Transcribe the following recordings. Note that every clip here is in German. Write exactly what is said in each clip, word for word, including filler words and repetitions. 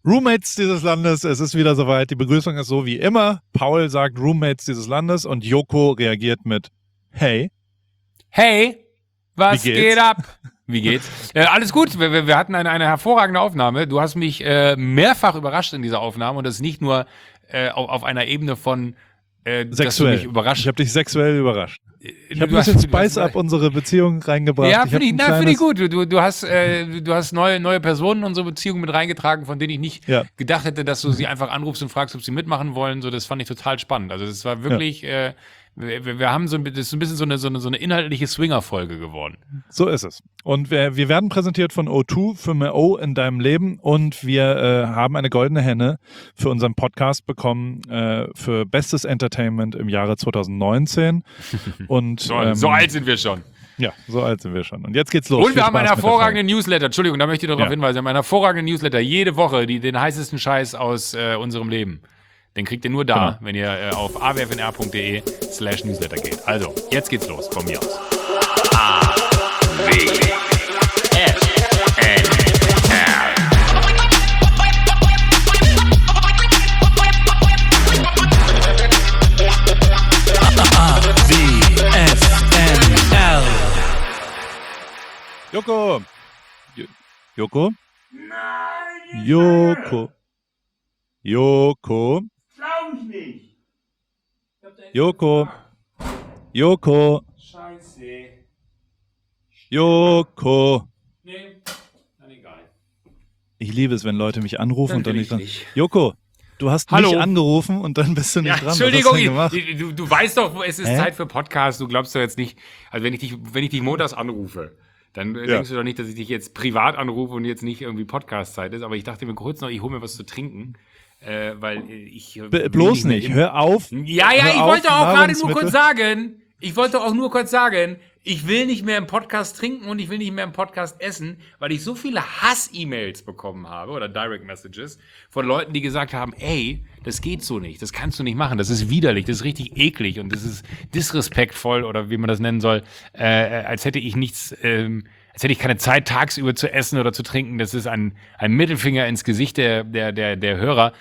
Roommates dieses Landes, es ist wieder soweit. Die Begrüßung ist so wie immer. Paul sagt Roommates dieses Landes und Joko reagiert mit Hey. Hey, was Wie geht's? geht ab? Wie geht's? Äh, alles gut, wir, wir hatten eine, eine hervorragende Aufnahme. Du hast mich äh, mehrfach überrascht in dieser Aufnahme und das ist nicht nur äh, auf, auf einer Ebene von äh, dass du Sexuell. mich überrascht. Ich habe dich sexuell überrascht. Ich habe Du ein bisschen hast- Spice up unsere Beziehung reingebracht. Ja, Ich finde ich, hab ein na, finde ich kleines- gut. Du, du hast, äh, du hast neue, neue Personen in unsere Beziehung mit reingetragen, von denen ich nicht Ja. gedacht hätte, dass du sie einfach anrufst und fragst, ob sie mitmachen wollen. So, das fand ich total spannend. Also das war wirklich, äh, wir, wir haben so ein, das ist ein bisschen so eine, so eine, so eine inhaltliche Swinger-Folge geworden. So ist es. Und wir, wir werden präsentiert von O zwei für mehr O in deinem Leben und wir äh, haben eine goldene Henne für unseren Podcast bekommen äh, für Bestes Entertainment im Jahre zwanzig neunzehn. Und, So, ähm, so alt sind wir schon. Ja, so alt sind wir schon. Und jetzt geht's los. Und Viel wir haben einen Spaß mit der hervorragenden Newsletter. Entschuldigung, da möchte ich darauf Ja. hinweisen. Wir haben einen hervorragenden Newsletter. Jede Woche die, den heißesten Scheiß aus äh, unserem Leben. Den kriegt ihr nur da, Genau. wenn ihr äh, auf a w f n r punkt d e slash newsletter geht. Also, jetzt geht's los von mir aus. Joko! Jo- Joko? Nein! Joko! Joko! Glaub ich nicht. Joko! Joko! Scheiße. Joko! Nee, dann egal. Ich liebe es, wenn Leute mich anrufen Dann und dann will nicht ich dran. nicht. Joko, du hast Hallo. mich angerufen und dann bist du nicht Ja, dran. Was Entschuldigung, hast du denn gemacht? ich- du, du weißt doch, es ist Hä? Zeit für Podcast. Du glaubst doch jetzt nicht, also wenn ich dich, wenn ich dich montags anrufe, dann äh, Ja. denkst du doch nicht, dass ich dich jetzt privat anrufe und jetzt nicht irgendwie Podcast-Zeit ist. Aber ich dachte mir kurz noch, ich hole mir was zu trinken, äh, weil äh, ich äh, B will bloß mehr nicht, im- hör auf. Ja, ja, hör ich auf, wollte auch gerade nur Nahrungsmittel. kurz sagen, ich wollte auch nur kurz sagen, ich will nicht mehr im Podcast trinken und ich will nicht mehr im Podcast essen, weil ich so viele Hass-E-Mails bekommen habe oder Direct Messages von Leuten, die gesagt haben, ey, das geht so nicht, das kannst du nicht machen, das ist widerlich, das ist richtig eklig und das ist disrespektvoll oder wie man das nennen soll, äh, als hätte ich nichts, ähm, als hätte ich keine Zeit, tagsüber zu essen oder zu trinken. Das ist ein, ein Mittelfinger ins Gesicht der, der, der, der Hörer.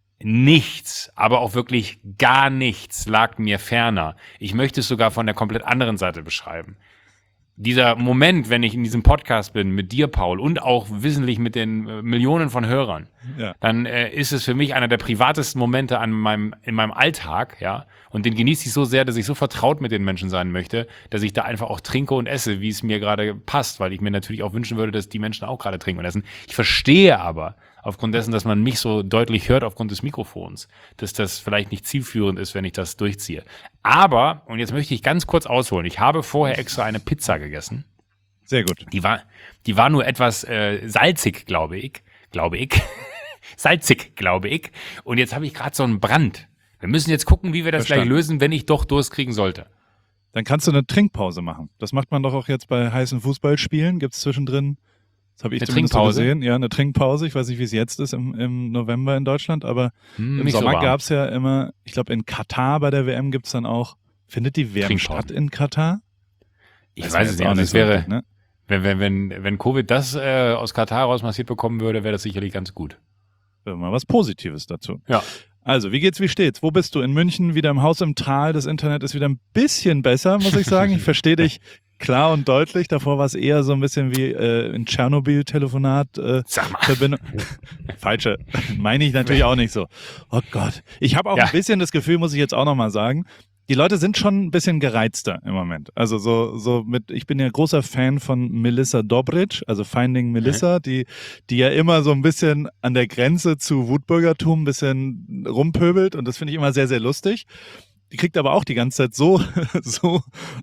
Nichts, aber auch wirklich gar nichts lag mir ferner. Ich möchte es sogar von der komplett anderen Seite beschreiben. Dieser Moment, wenn ich in diesem Podcast bin mit dir, Paul, und auch wissentlich mit den äh, Millionen von Hörern, Ja. dann äh, ist es für mich einer der privatesten Momente an meinem, in meinem Alltag, ja. Und den genieße ich so sehr, dass ich so vertraut mit den Menschen sein möchte, dass ich da einfach auch trinke und esse, wie es mir gerade passt, weil ich mir natürlich auch wünschen würde, dass die Menschen auch gerade trinken und essen. Ich verstehe aber, aufgrund dessen, dass man mich so deutlich hört aufgrund des Mikrofons, dass das vielleicht nicht zielführend ist, wenn ich das durchziehe. Aber, und jetzt möchte ich ganz kurz ausholen, ich habe vorher extra eine Pizza gegessen. Sehr gut. Die war, die war nur etwas äh, salzig, glaube ich. Glaube ich. salzig, glaube ich. Und jetzt habe ich gerade so einen Brand. Wir müssen jetzt gucken, wie wir das Verstanden. gleich lösen, wenn ich doch Durst kriegen sollte. Dann kannst du eine Trinkpause machen. Das macht man doch auch jetzt bei heißen Fußballspielen. Gibt es zwischendrin, das habe ich Eine zumindest so Trinkpause? gesehen, ja, eine Trinkpause. Ich weiß nicht, wie es jetzt ist im, im November in Deutschland, aber Hm, im nicht so Sommer warm. gab es ja immer, ich glaube in Katar bei der W M gibt es dann auch, findet die W M Trinkpause. statt in Katar? Ich Weiß weiß man es jetzt nicht. auch Also nicht es so wäre, richtig, ne? wenn, wenn, wenn, wenn Covid das äh, aus Katar rausmassiert bekommen würde, wäre das sicherlich ganz gut. Äh, Mal was Positives dazu. Ja. Also, wie geht's, wie steht's? Wo bist du? In München, wieder im Haus im Tal. Das Internet ist wieder ein bisschen besser, muss ich sagen. Ich verstehe dich klar und deutlich. Davor war es eher so ein bisschen wie äh, ein Tschernobyl-Telefonat. Äh, Sag mal. Verbindung. Falsche. Meine ich natürlich auch nicht so. Oh Gott. Ich habe auch Ja. ein bisschen das Gefühl, muss ich jetzt auch nochmal sagen, die Leute sind schon ein bisschen gereizter im Moment. Also so, so mit, ich bin ja großer Fan von Melissa Dobrich, also Finding Melissa, die, die ja immer so ein bisschen an der Grenze zu Wutbürgertum ein bisschen rumpöbelt und das finde ich immer sehr, sehr lustig. Die kriegt aber auch die ganze Zeit so, so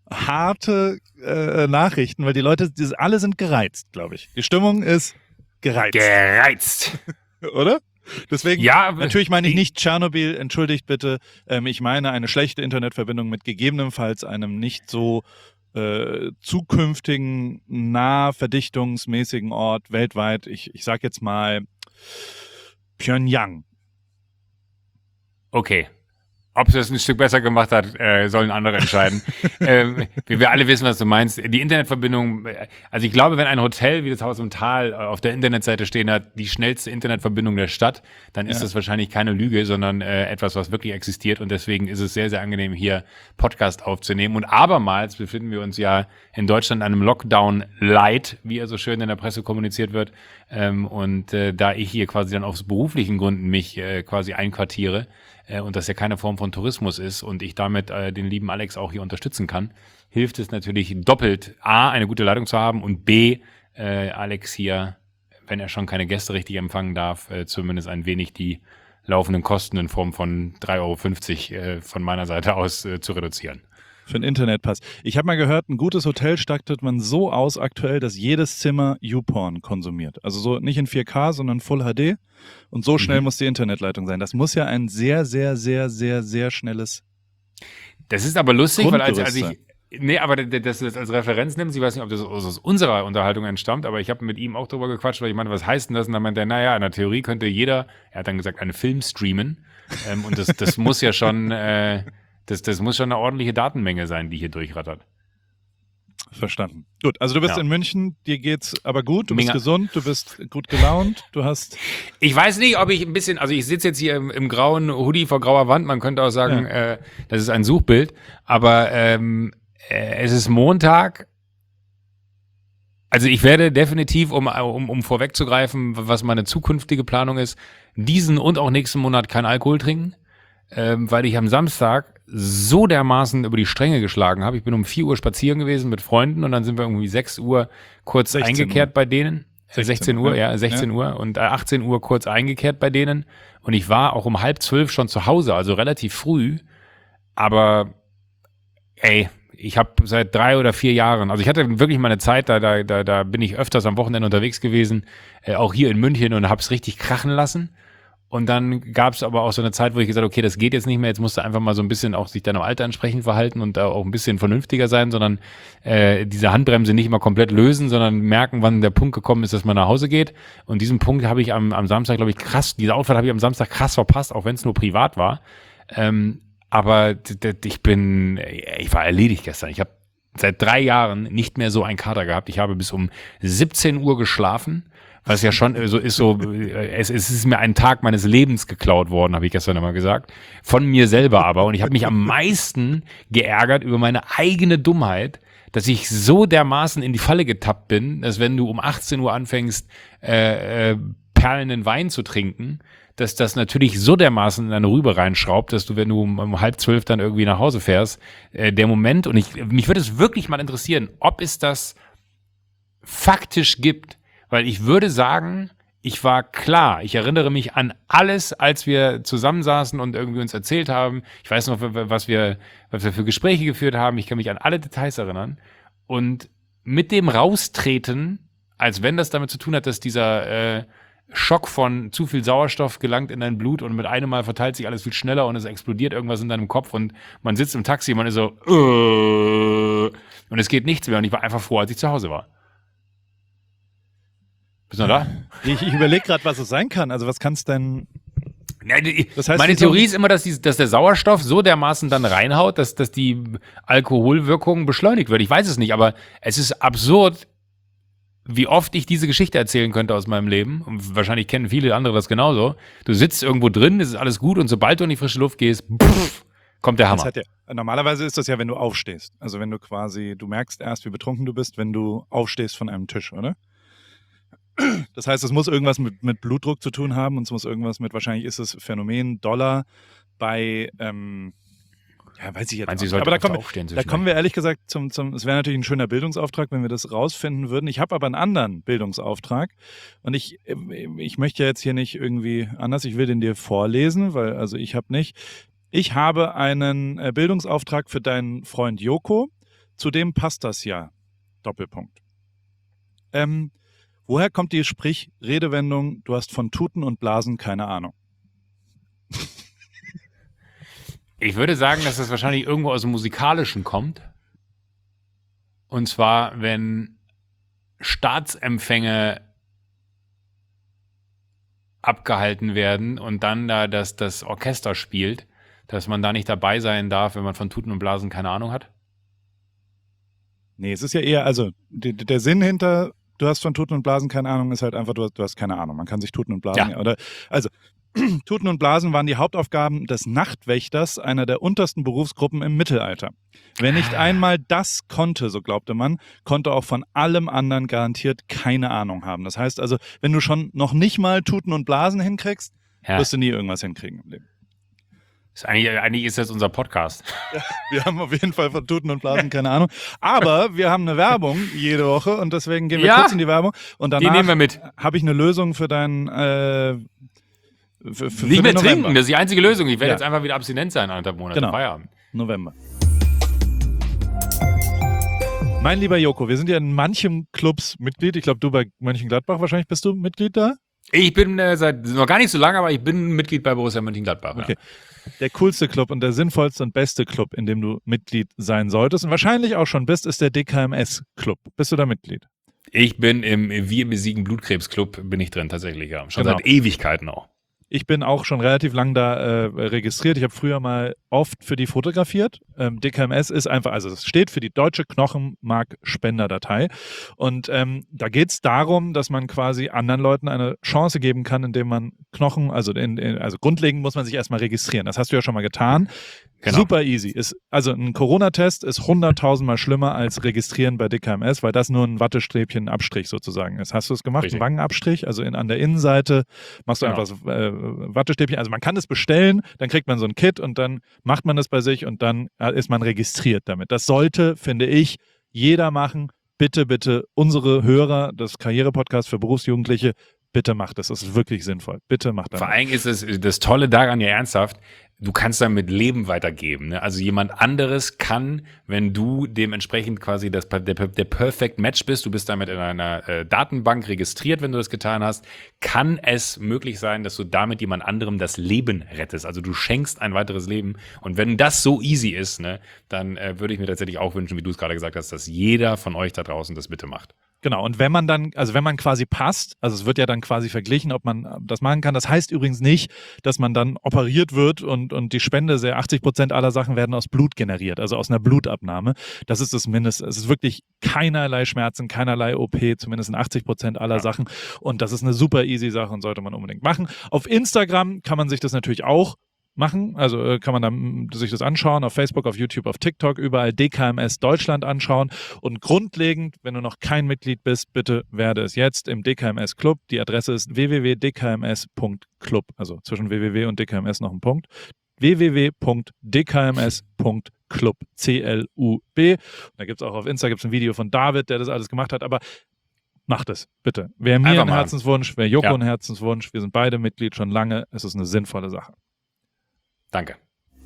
harte äh, Nachrichten, weil die Leute, die, alle sind gereizt, glaube ich. Die Stimmung ist gereizt, Gereizt. oder? Deswegen, Ja, natürlich meine ich nicht Tschernobyl, entschuldigt bitte. Ähm, ich meine eine schlechte Internetverbindung mit gegebenenfalls einem nicht so äh, zukünftigen, nah verdichtungsmäßigen Ort weltweit. Ich, ich sag jetzt mal Pyongyang. Okay. Ob es das ein Stück besser gemacht hat, äh, sollen andere entscheiden. ähm, wir, wir alle wissen, was du meinst. Die Internetverbindung, also ich glaube, wenn ein Hotel wie das Haus im Tal auf der Internetseite stehen hat, die schnellste Internetverbindung der Stadt, dann ist Ja. das wahrscheinlich keine Lüge, sondern äh, etwas, was wirklich existiert. Und deswegen ist es sehr, sehr angenehm, hier Podcast aufzunehmen. Und abermals befinden wir uns ja in Deutschland in einem Lockdown light, wie er so schön in der Presse kommuniziert wird. Ähm, und äh, da ich hier quasi dann aus beruflichen Gründen mich äh, quasi einquartiere, äh, und das ja keine Form von Tourismus ist und ich damit äh, den lieben Alex auch hier unterstützen kann, hilft es natürlich doppelt, A, eine gute Leitung zu haben und B, äh, Alex hier, wenn er schon keine Gäste richtig empfangen darf, äh, zumindest ein wenig die laufenden Kosten in Form von drei Euro fünfzig äh, von meiner Seite aus äh, zu reduzieren. Für einen Internetpass. Ich habe mal gehört, ein gutes Hotel stattet man so aus aktuell, dass jedes Zimmer YouPorn konsumiert. Also so nicht in vier K, sondern Full H D. Und so schnell Mhm. muss die Internetleitung sein. Das muss ja ein sehr, sehr, sehr, sehr, sehr schnelles. Das ist aber lustig, weil als, als Grundgerüst ich, nee, aber dass du das als Referenz nimmst, ich weiß nicht, ob das aus unserer Unterhaltung entstammt, aber ich habe mit ihm auch drüber gequatscht, weil ich meinte, was heißt denn das? Und dann meinte er, naja, in der Theorie könnte jeder, er hat dann gesagt, einen Film streamen. ähm, und das, das muss ja schon, äh, das, das muss schon eine ordentliche Datenmenge sein, die hier durchrattert. Verstanden. Gut, also du bist Ja. in München, dir geht's aber gut, du bist Mega. gesund, du bist gut gelaunt, du hast. Ich weiß nicht, ob ich ein bisschen, also ich sitze jetzt hier im, im grauen Hoodie vor grauer Wand, man könnte auch sagen, Ja. äh, das ist ein Suchbild, aber ähm, äh, es ist Montag. Also ich werde definitiv, um, um, um vorwegzugreifen, was meine zukünftige Planung ist, diesen und auch nächsten Monat kein Alkohol trinken, ähm, weil ich am Samstag so dermaßen über die Stränge geschlagen habe. Ich bin um vier Uhr spazieren gewesen mit Freunden und dann sind wir irgendwie sechs Uhr kurz sechzehn eingekehrt Uhr. bei denen. Äh, sechzehn Uhr, ja, sechzehn Uhr und äh, achtzehn Uhr kurz eingekehrt bei denen. Und ich war auch um halb zwölf schon zu Hause, also relativ früh. Aber ey, ich habe seit drei oder vier Jahren, also ich hatte wirklich mal eine Zeit, da, da, da, da bin ich öfters am Wochenende unterwegs gewesen, äh, auch hier in München und habe es richtig krachen lassen. Und dann gab es aber auch so eine Zeit, wo ich gesagt habe, okay, das geht jetzt nicht mehr, jetzt musst du einfach mal so ein bisschen auch sich deinem Alter entsprechend verhalten und äh, auch ein bisschen vernünftiger sein, sondern äh, diese Handbremse nicht immer komplett lösen, sondern merken, wann der Punkt gekommen ist, dass man nach Hause geht. Und diesen Punkt habe ich am, am Samstag, glaube ich, krass, diese Outfit habe ich am Samstag krass verpasst, auch wenn es nur privat war. Ähm, aber d- d- ich bin, ich war erledigt gestern. Ich habe seit drei Jahren nicht mehr so einen Kater gehabt. Ich habe bis um siebzehn Uhr geschlafen. Was ja schon so ist, so, es, es ist mir ein Tag meines Lebens geklaut worden, habe ich gestern immer gesagt. Von mir selber aber. Und ich habe mich am meisten geärgert über meine eigene Dummheit, dass ich so dermaßen in die Falle getappt bin, dass wenn du um achtzehn Uhr anfängst, äh, äh, perlenden Wein zu trinken, dass das natürlich so dermaßen in deine Rübe reinschraubt, dass du, wenn du um, um halb zwölf dann irgendwie nach Hause fährst, äh, der Moment, und ich, mich würde es wirklich mal interessieren, ob es das faktisch gibt. Weil ich würde sagen, ich war klar, ich erinnere mich an alles, als wir zusammensaßen und irgendwie uns erzählt haben. Ich weiß noch, was wir, was wir für Gespräche geführt haben. Ich kann mich an alle Details erinnern. Und mit dem Raustreten, als wenn das damit zu tun hat, dass dieser äh, Schock von zu viel Sauerstoff gelangt in dein Blut und mit einem Mal verteilt sich alles viel schneller und es explodiert irgendwas in deinem Kopf und man sitzt im Taxi und man ist so äh, und es geht nichts mehr und ich war einfach froh, als ich zu Hause war. Bist du noch da? Ich, ich überlege gerade, was es sein kann. Also was kann es denn. Ja, die, Das heißt, meine die so- Theorie ist immer, dass, die, dass der Sauerstoff so dermaßen dann reinhaut, dass, dass die Alkoholwirkung beschleunigt wird. Ich weiß es nicht, aber es ist absurd, wie oft ich diese Geschichte erzählen könnte aus meinem Leben. Und wahrscheinlich kennen viele andere das genauso. Du sitzt irgendwo drin, es ist alles gut und sobald du in die frische Luft gehst, pff, kommt der Das Hammer. hat ja, normalerweise ist das ja, wenn du aufstehst. Also wenn du quasi, du merkst erst, wie betrunken du bist, wenn du aufstehst von einem Tisch, oder? Das heißt, es muss irgendwas mit, mit Blutdruck zu tun haben und es muss irgendwas mit, wahrscheinlich ist es Phänomen Dollar bei, ähm, ja, weiß ich jetzt Meinst auch du, ich nicht. sollte Aber da öfter kommen, aufstehen da zwischendurch? kommen wir ehrlich gesagt zum, zum es wäre natürlich ein schöner Bildungsauftrag, wenn wir das rausfinden würden. Ich habe aber einen anderen Bildungsauftrag und ich, ich möchte ja jetzt hier nicht irgendwie anders, ich will den dir vorlesen, weil also ich habe nicht. Ich habe einen äh, Bildungsauftrag für deinen Freund Joko, zu dem passt das ja. Doppelpunkt. Ähm, woher kommt die Sprich-Redewendung, du hast von Tuten und Blasen keine Ahnung? Ich würde sagen, dass das wahrscheinlich irgendwo aus dem Musikalischen kommt. Und zwar, wenn Staatsempfänge abgehalten werden und dann da das, das Orchester spielt, dass man da nicht dabei sein darf, wenn man von Tuten und Blasen keine Ahnung hat? Nee, es ist ja eher, also die, der Sinn hinter, du hast von Tuten und Blasen keine Ahnung, ist halt einfach, du hast, du hast keine Ahnung. Man kann sich Tuten und Blasen, Ja. oder, also Tuten und Blasen waren die Hauptaufgaben des Nachtwächters, einer der untersten Berufsgruppen im Mittelalter. Wer nicht einmal das konnte, so glaubte man, konnte auch von allem anderen garantiert keine Ahnung haben. Das heißt also, wenn du schon noch nicht mal Tuten und Blasen hinkriegst, Ja. wirst du nie irgendwas hinkriegen im Leben. Ist eigentlich, eigentlich ist das unser Podcast. Wir haben auf jeden Fall von Tuten und Blasen keine Ahnung. Aber wir haben eine Werbung jede Woche und deswegen gehen wir Ja, kurz in die Werbung. Und Die nehmen wir danach mit. habe ich eine Lösung für deinen äh, für, für, Nicht für mehr den trinken, November. das ist die einzige Lösung. Ich werde Ja. jetzt einfach wieder abstinent sein, anderthalb Monate. Genau. Feierabend. November. Mein lieber Joko, wir sind ja in manchen Clubs Mitglied. Ich glaube, du bei Mönchengladbach wahrscheinlich bist du Mitglied da? Ich bin äh, seit noch gar nicht so lange, aber ich bin Mitglied bei Borussia Mönchengladbach. Okay. Der coolste Club und der sinnvollste und beste Club, in dem du Mitglied sein solltest und wahrscheinlich auch schon bist, ist der D K M S-Club. Bist du da Mitglied? Ich bin im Wir besiegen Blutkrebs-Club, bin ich drin tatsächlich, ja. Schon Genau. seit Ewigkeiten auch. Ich bin auch schon relativ lang da äh, registriert. Ich habe früher mal oft für die fotografiert. Ähm, D K M S ist einfach, also es steht für die Deutsche Knochenmarkspenderdatei. Und ähm, da geht es darum, dass man quasi anderen Leuten eine Chance geben kann, indem man Knochen, also, in, in, also grundlegend muss man sich erstmal registrieren. Das hast du ja schon mal getan. Genau. Super easy. Ist, also ein Corona-Test ist hunderttausendmal schlimmer als registrieren bei D K M S, weil das nur ein Wattestäbchen Abstrich sozusagen ist. Hast du es gemacht? Richtig. Ein Wangenabstrich, also in, an der Innenseite machst du Genau. einfach so, äh, Wattestäbchen. Also man kann es bestellen, dann kriegt man so ein Kit und dann macht man das bei sich und dann äh, ist man registriert damit. Das sollte, finde ich, jeder machen. Bitte, bitte, unsere Hörer des Karriere-Podcasts für Berufsjugendliche, bitte macht das. Das ist wirklich sinnvoll. Bitte macht das. Vor allem ist es das Tolle daran ja ernsthaft, du kannst damit Leben weitergeben. Ne? Also jemand anderes kann, wenn du dementsprechend quasi das, der, der Perfect Match bist, du bist damit in einer äh, Datenbank registriert, wenn du das getan hast, kann es möglich sein, dass du damit jemand anderem das Leben rettest. Also du schenkst ein weiteres Leben. Und wenn das so easy ist, ne, dann äh, würde ich mir tatsächlich auch wünschen, wie du es gerade gesagt hast, dass jeder von euch da draußen das bitte macht. Genau, und wenn man dann, also wenn man quasi passt, also es wird ja dann quasi verglichen, ob man das machen kann. Das heißt übrigens nicht, dass man dann operiert wird und, und die Spende, sehr achtzig Prozent aller Sachen werden aus Blut generiert, also aus einer Blutabnahme. Das ist das Mindeste. Es ist wirklich keinerlei Schmerzen, keinerlei O P, zumindest in achtzig Prozent aller Ja. Sachen. Und das ist eine super easy Sache und sollte man unbedingt machen. Auf Instagram kann man sich das natürlich auch machen, also äh, kann man dann sich das anschauen, auf Facebook, auf YouTube, auf TikTok, überall D K M S Deutschland anschauen und grundlegend, wenn du noch kein Mitglied bist, bitte werde es jetzt im D K M S Club. Die Adresse ist w w w punkt d k m s punkt club, also zwischen w w w und D K M S noch ein Punkt, w w w punkt d k m s punkt club, C L U B. Und da gibt es auch auf Insta gibt's ein Video von David, der das alles gemacht hat, aber macht es, bitte. Wäre mir Einfach ein machen. Herzenswunsch, wäre Joko Ja. ein Herzenswunsch, wir sind beide Mitglied schon lange, es ist eine sinnvolle Sache. Danke.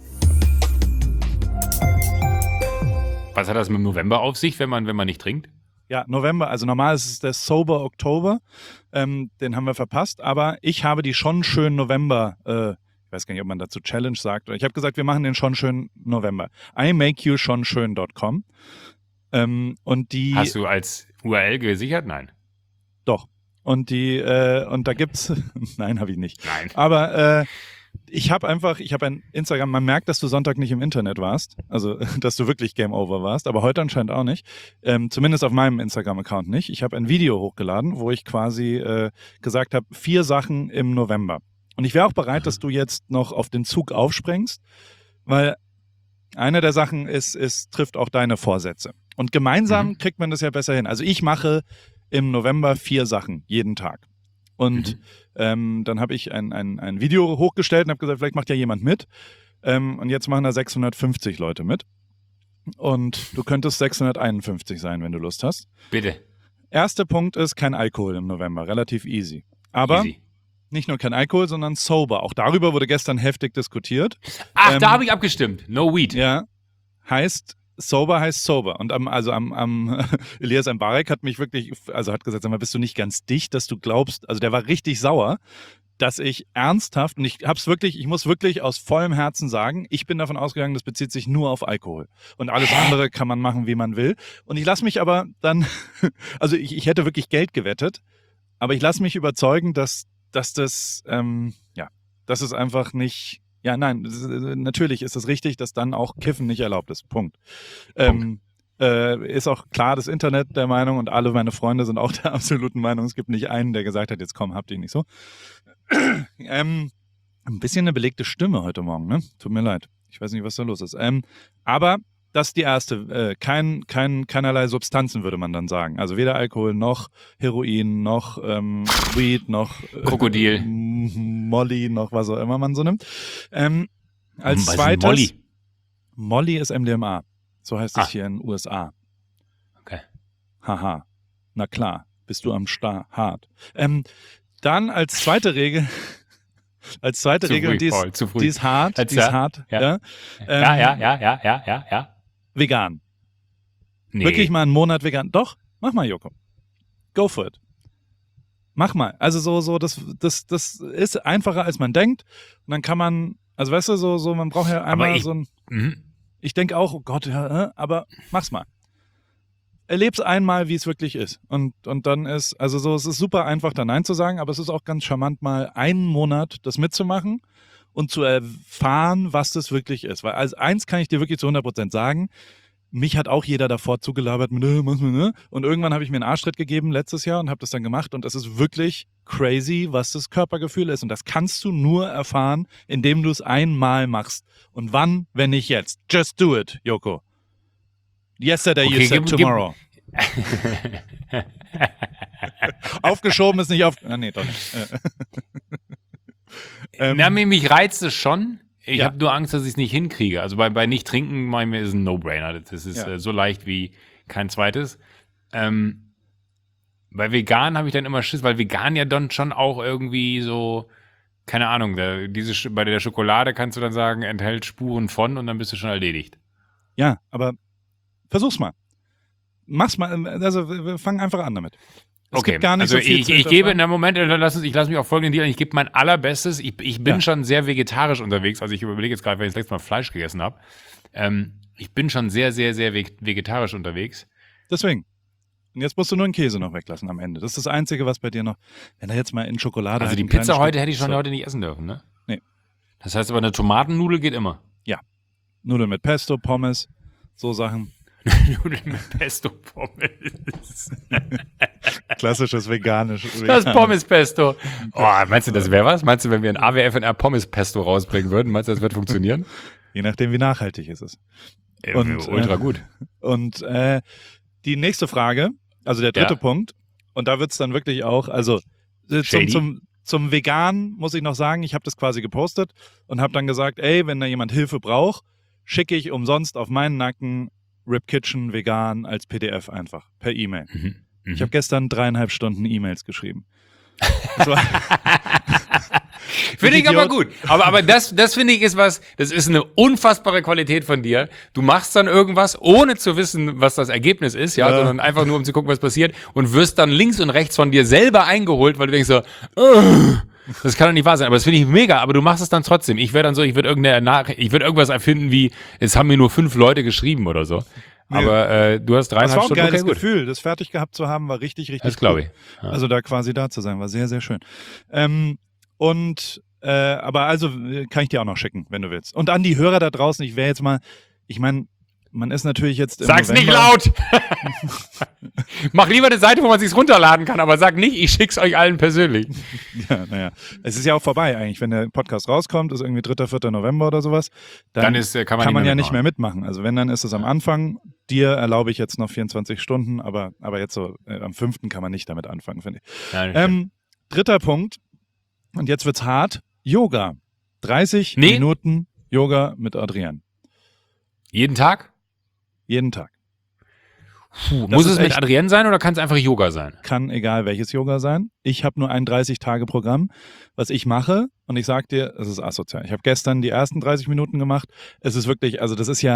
Was hat das mit dem November auf sich, wenn man, wenn man nicht trinkt? Ja, November, also normal ist es der Sober Oktober, ähm, den haben wir verpasst, aber ich habe die schon schön November, äh, ich weiß gar nicht, ob man dazu Challenge sagt, oder ich habe gesagt, wir machen den schon schön November. I make you schon schön Punkt com ähm, und die, Hast du als U R L gesichert? Nein. doch, und die, äh, und da gibt's, nein, habe ich nicht, Nein. aber äh, ich habe einfach, ich habe ein Instagram, man merkt, dass du Sonntag nicht im Internet warst, also dass du wirklich Game Over warst, aber heute anscheinend auch nicht, ähm, zumindest auf meinem Instagram-Account nicht. Ich habe ein Video hochgeladen, wo ich quasi äh, gesagt habe, vier Sachen im November. Und ich wäre auch bereit, dass du jetzt noch auf den Zug aufspringst, weil eine der Sachen ist, ist trifft auch deine Vorsätze. Und gemeinsam Mhm. kriegt man das ja besser hin. Also ich mache im November vier Sachen jeden Tag. Und Mhm. ähm, dann habe ich ein, ein, ein Video hochgestellt und habe gesagt, vielleicht macht ja jemand mit. Ähm, und jetzt machen da sechshundertfünfzig Leute mit. Und du könntest sechshunderteinundfünfzig sein, wenn du Lust hast. Bitte. Erster Punkt ist kein Alkohol im November, relativ easy. Aber Easy. nicht nur kein Alkohol, sondern sober. Auch darüber wurde gestern heftig diskutiert. Ach, Ähm, da habe ich abgestimmt. No weed. Ja, heißt, sober heißt sober. Und am, also am, am Elias Mbarek hat mich wirklich, also hat gesagt, sag mal, bist du nicht ganz dicht, dass du glaubst, also der war richtig sauer, dass ich ernsthaft, und ich hab's wirklich, ich muss wirklich aus vollem Herzen sagen, ich bin davon ausgegangen, das bezieht sich nur auf Alkohol. Und alles andere kann man machen, wie man will. Und ich lasse mich aber dann, also ich, ich hätte wirklich Geld gewettet, aber ich lasse mich überzeugen, dass, dass das, ähm, ja, dass es einfach nicht, Ja, nein, das ist, natürlich ist es richtig, dass dann auch Kiffen nicht erlaubt ist. Punkt. Ähm, äh, ist auch klar das Internet der Meinung und alle meine Freunde sind auch der absoluten Meinung. Es gibt nicht einen, der gesagt hat, jetzt komm, habt ihr nicht so. ähm, ein bisschen eine belegte Stimme heute Morgen, ne? Tut mir leid. Ich weiß nicht, was da los ist. Ähm, aber das ist die erste. Äh, kein, kein, keinerlei Substanzen, würde man dann sagen. Also weder Alkohol noch Heroin noch ähm, Weed noch äh, Krokodil. Molly noch was auch immer man so nimmt. Ähm, als Was ist zweites Molly? Molly ist M D M A. So heißt es Ah. hier in den U S A. Okay. Haha. Na klar, bist du am Start. Ähm, dann als zweite Regel, als zweite Zu Regel, früh, und die ist, Paul, zu früh. die ist hart, Jetzt, die ist ja. hart, Ja. ja. Ähm, Ja, ja, ja, ja, ja, ja, ja. Vegan. Nee. Wirklich mal einen Monat vegan. Doch, mach mal, Joko. Go for it. Mach mal. Also so, so, das, das, das ist einfacher, als man denkt. Und dann kann man, also weißt du, so, so, man braucht ja einmal ich- so ein, Mhm. ich denke auch, oh Gott, ja, äh, aber mach's mal. Erleb's einmal, wie es wirklich ist. Und, und dann ist, also so, es ist super einfach, da Nein zu sagen, aber es ist auch ganz charmant, mal einen Monat das mitzumachen und zu erfahren, was das wirklich ist. Weil als eins kann ich dir wirklich zu hundert Prozent sagen, mich hat auch jeder davor zugelabert mit, äh, mach mal, ne? Und irgendwann habe ich mir einen Arschtritt gegeben letztes Jahr und habe das dann gemacht und es ist wirklich crazy, was das Körpergefühl ist. Und das kannst du nur erfahren, indem du es einmal machst. Und wann, wenn nicht jetzt? Just do it, Joko. Yesterday Okay, you said gib- gib- tomorrow. Aufgeschoben ist nicht auf... Ah, nee, doch nicht. Äh. Na, mich, mich reizt es schon. Ich Ja. habe nur Angst, dass ich es nicht hinkriege. Also bei, bei nicht trinken, mein mir ist ein No-Brainer. Das ist Ja. äh, so leicht wie kein zweites. Ähm, bei vegan habe ich dann immer Schiss, weil vegan ja dann schon auch irgendwie so, keine Ahnung, der, diese, Sch- bei der Schokolade kannst du dann sagen, enthält Spuren von und dann bist du schon erledigt. Ja, aber versuch's mal. Mach's mal, also wir wir fangen einfach an damit. Es Okay, gibt gar nicht also so viel ich, zu ich gebe hinterfragen. in dem Moment, äh, lass uns, ich lasse mich auch folgenden Deal, ich gebe mein allerbestes. Ich, ich bin Ja. schon sehr vegetarisch unterwegs, also ich überlege jetzt gerade, weil ich das letzte Mal Fleisch gegessen habe. Ähm, ich bin schon sehr, sehr, sehr veg- vegetarisch unterwegs. Deswegen. Und jetzt musst du nur den Käse noch weglassen am Ende. Das ist das Einzige, was bei dir noch, wenn er jetzt mal in Schokolade Also halt die ein kleines Pizza heute Stück- hätte ich schon so, heute nicht essen dürfen, ne? Nee. Das heißt aber, eine Tomatennudel geht immer. Nudeln mit Pesto, Pommes, so Sachen. Nudeln mit Pesto Pommes. Klassisches veganisches. Das Pommes Pesto. Oh, meinst du, das wäre was? Meinst du, wenn wir ein A W F N R Pommes Pesto rausbringen würden, meinst du, das wird funktionieren? Je nachdem, wie nachhaltig es ist. Äh, Und, ultra äh, gut. Und äh, die nächste Frage, also der dritte Ja. Punkt, und da wird es dann wirklich auch, also äh, zum, Shady. zum, zum Vegan muss ich noch sagen, ich habe das quasi gepostet und habe dann gesagt, ey, wenn da jemand Hilfe braucht, schicke ich umsonst auf meinen Nacken Rip Kitchen vegan als P D F einfach, per E-Mail. Mhm. Ich habe gestern dreieinhalb Stunden E-Mails geschrieben. Das war, Finde ich aber Idiot. gut. Aber, aber das, das finde ich ist was, das ist eine unfassbare Qualität von dir. Du machst dann irgendwas, ohne zu wissen, was das Ergebnis ist, ja, Ja. sondern einfach nur, um zu gucken, was passiert und wirst dann links und rechts von dir selber eingeholt, weil du denkst so, "Ugh, das kann doch nicht wahr sein." Aber das finde ich mega, aber du machst es dann trotzdem. Ich wäre dann so, ich würde irgendeine Nachricht, ich würde irgendwas erfinden wie, es haben mir nur fünf Leute geschrieben oder so. Aber äh, du hast das dreieinhalb war auch ein Stunden, geiles okay, gut. Gefühl, das fertig gehabt zu haben, war richtig, richtig Das glaube cool. ich. Ja. Also da quasi da zu sein, war sehr, sehr schön. Ähm, und, äh, aber also äh, kann ich dir auch noch schicken, wenn du willst. Und an die Hörer da draußen, ich wäre jetzt mal, ich meine, man ist natürlich jetzt im Sag's nicht November- laut! Mach lieber eine Seite, wo man sich's runterladen kann, aber sag nicht, ich schick's euch allen persönlich. Ja, naja. Es ist ja auch vorbei eigentlich, wenn der Podcast rauskommt, ist irgendwie dritter, vierter November oder sowas, dann, Dann ist, äh, kann man, kann man ja nicht mitmachen. mehr mitmachen. Also wenn, dann ist es am Anfang. Dir erlaube ich jetzt noch vierundzwanzig Stunden, aber, aber jetzt so äh, am fünften kann man nicht damit anfangen, finde ich. Ja, das stimmt. Ähm, dritter Punkt, und jetzt wird's hart, Yoga. dreißig Nee. Minuten Yoga mit Adrian. Jeden Tag? Jeden Tag. Puh, muss ist es mit echt- Adrienne sein oder kann es einfach Yoga sein? Kann egal welches Yoga sein. Ich habe nur ein dreißig-Tage-Programm, was ich mache. Und ich sag dir, es ist asozial. Ich habe gestern die ersten dreißig Minuten gemacht. Es ist wirklich, also das ist ja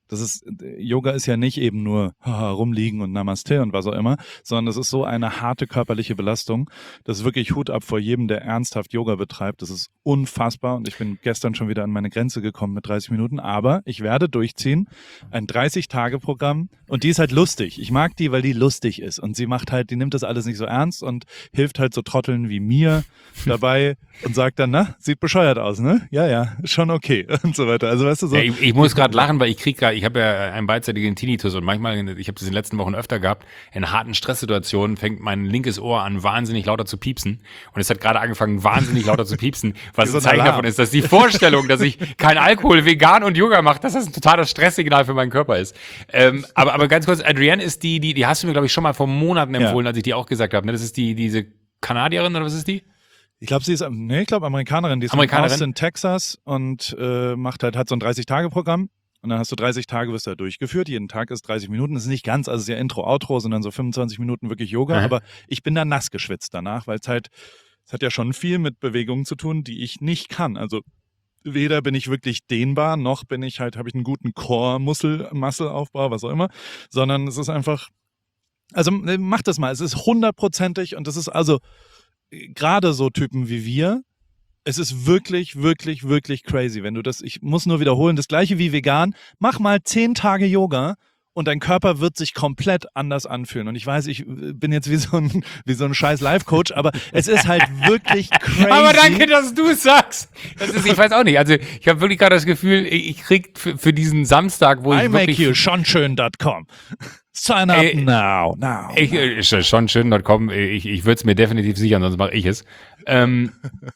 Das ist, Yoga ist ja nicht eben nur haha, rumliegen und Namaste und was auch immer, sondern es ist so eine harte körperliche Belastung. Das ist wirklich Hut ab vor jedem, der ernsthaft Yoga betreibt. Das ist unfassbar und ich bin gestern schon wieder an meine Grenze gekommen mit dreißig Minuten, aber ich werde durchziehen. Ein dreißig-Tage-Programm und die ist halt lustig. Ich mag die, weil die lustig ist und sie macht halt, die nimmt das alles nicht so ernst und hilft halt so Trotteln wie mir dabei und sagt dann, na, sieht bescheuert aus, ne? Ja, ja, schon okay und so weiter. Also weißt du so. Ja, ich, ich muss gerade lachen, weil ich kriege gerade, ich habe ja einen beidseitigen Tinnitus und manchmal, ich habe das in den letzten Wochen öfter gehabt, in harten Stresssituationen fängt mein linkes Ohr an, wahnsinnig lauter zu piepsen. Und es hat gerade angefangen, wahnsinnig lauter zu piepsen, was ein Zeichen davon ist, dass die Vorstellung, dass ich kein Alkohol, vegan und Yoga mache, dass das ein totales Stresssignal für meinen Körper ist. Ähm, aber, aber ganz kurz, Adrienne ist die, die, die hast du mir, glaube ich, schon mal vor Monaten empfohlen, ja. als ich die auch gesagt habe. Ne? Das ist die, diese Kanadierin oder was ist die? Ich glaube, sie ist, nee, ich glaube Amerikanerin, die ist Amerikanerin? aus in Texas und äh, macht halt, hat so ein dreißig-Tage-Programm. Und dann hast du dreißig Tage, wirst du da durchgeführt. Jeden Tag ist dreißig Minuten. Das ist nicht ganz, also es ist ja Intro, Outro, sondern so fünfundzwanzig Minuten wirklich Yoga. Mhm. Aber ich bin da nass geschwitzt danach, weil es halt, es hat ja schon viel mit Bewegungen zu tun, die ich nicht kann. Also weder bin ich wirklich dehnbar, noch bin ich halt, habe ich einen guten Core-Muskel, Muskelaufbau, was auch immer, sondern es ist einfach, also mach das mal. Es ist hundertprozentig und das ist also gerade so Typen wie wir. Es ist wirklich, wirklich, wirklich crazy, wenn du das, ich muss nur wiederholen, das gleiche wie vegan, mach mal zehn Tage Yoga und dein Körper wird sich komplett anders anfühlen. Und ich weiß, ich bin jetzt wie so ein, wie so ein scheiß Life-Coach, aber es ist halt wirklich crazy. Aber danke, dass du es sagst. Das ist, ich weiß auch nicht, also ich habe wirklich gerade das Gefühl, ich krieg für, für diesen Samstag, wo ich I wirklich... make you schon schön Punkt com. Sign up Ey, now, now. Ich, now. schon schön Punkt com, ich, ich würde es mir definitiv sichern, sonst mache ich es. Ähm...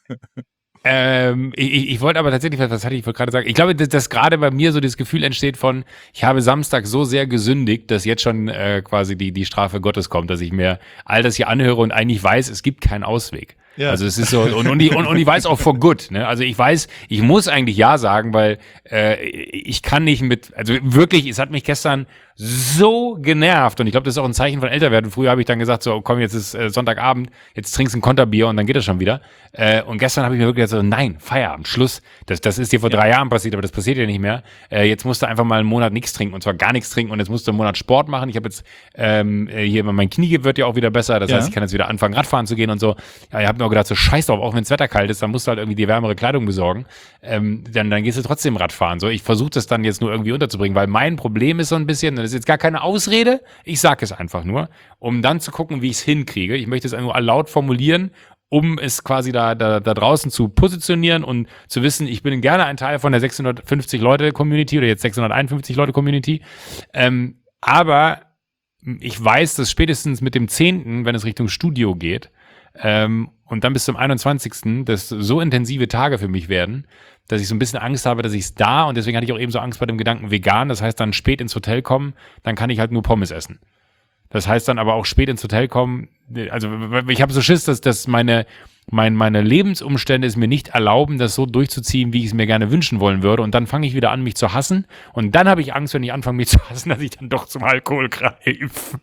Ähm, ich, ich wollte aber tatsächlich, was hatte ich gerade sagen? Ich glaube, dass, dass gerade bei mir so das Gefühl entsteht von, ich habe Samstag so sehr gesündigt, dass jetzt schon äh, quasi die, die Strafe Gottes kommt, dass ich mir all das hier anhöre und eigentlich weiß, es gibt keinen Ausweg. Ja. Also es ist so, und, und, ich, und, und ich weiß auch for good, ne? Also ich weiß, ich muss eigentlich Ja sagen, weil äh, ich kann nicht mit, also wirklich, es hat mich gestern so genervt und ich glaube, das ist auch ein Zeichen von Älterwerden. Früher habe ich dann gesagt, so komm, jetzt ist äh, Sonntagabend, jetzt trinkst du ein Konterbier und dann geht das schon wieder. Äh, und gestern habe ich mir wirklich gesagt, so, nein, Feierabend, Schluss. Das, das ist dir vor ja. drei Jahren passiert, aber das passiert ja nicht mehr. Äh, jetzt musst du einfach mal einen Monat nichts trinken und zwar gar nichts trinken und jetzt musst du einen Monat Sport machen. Ich habe jetzt ähm, hier, mein Knie wird ja auch wieder besser, das ja. heißt, ich kann jetzt wieder anfangen, Radfahren zu gehen und so. Ja, ich habe mir auch gedacht, so scheiß drauf, auch wenn das Wetter kalt ist, dann musst du halt irgendwie die wärmere Kleidung besorgen. Ähm, dann, dann gehst du trotzdem Radfahren. So, ich versuche das dann jetzt nur irgendwie unterzubringen, weil mein Problem ist so ein bisschen, das ist jetzt gar keine Ausrede, ich sage es einfach nur, um dann zu gucken, wie ich es hinkriege. Ich möchte es nur laut formulieren, um es quasi da, da, da draußen zu positionieren und zu wissen, ich bin gerne ein Teil von der sechshundertfünfzig Leute Community oder jetzt sechshunderteinundfünfzig Leute Community. Ähm, aber ich weiß, dass spätestens mit dem zehnten, wenn es Richtung Studio geht, ähm, und dann bis zum einundzwanzigsten das so intensive Tage für mich werden, dass ich so ein bisschen Angst habe, dass ich es da, und deswegen hatte ich auch eben so Angst bei dem Gedanken vegan, das heißt dann spät ins Hotel kommen, dann kann ich halt nur Pommes essen. Das heißt dann aber auch spät ins Hotel kommen, also ich habe so Schiss, dass, dass meine, mein, meine Lebensumstände es mir nicht erlauben, das so durchzuziehen, wie ich es mir gerne wünschen wollen würde, und dann fange ich wieder an, mich zu hassen, und dann habe ich Angst, wenn ich anfange, mich zu hassen, dass ich dann doch zum Alkohol greife.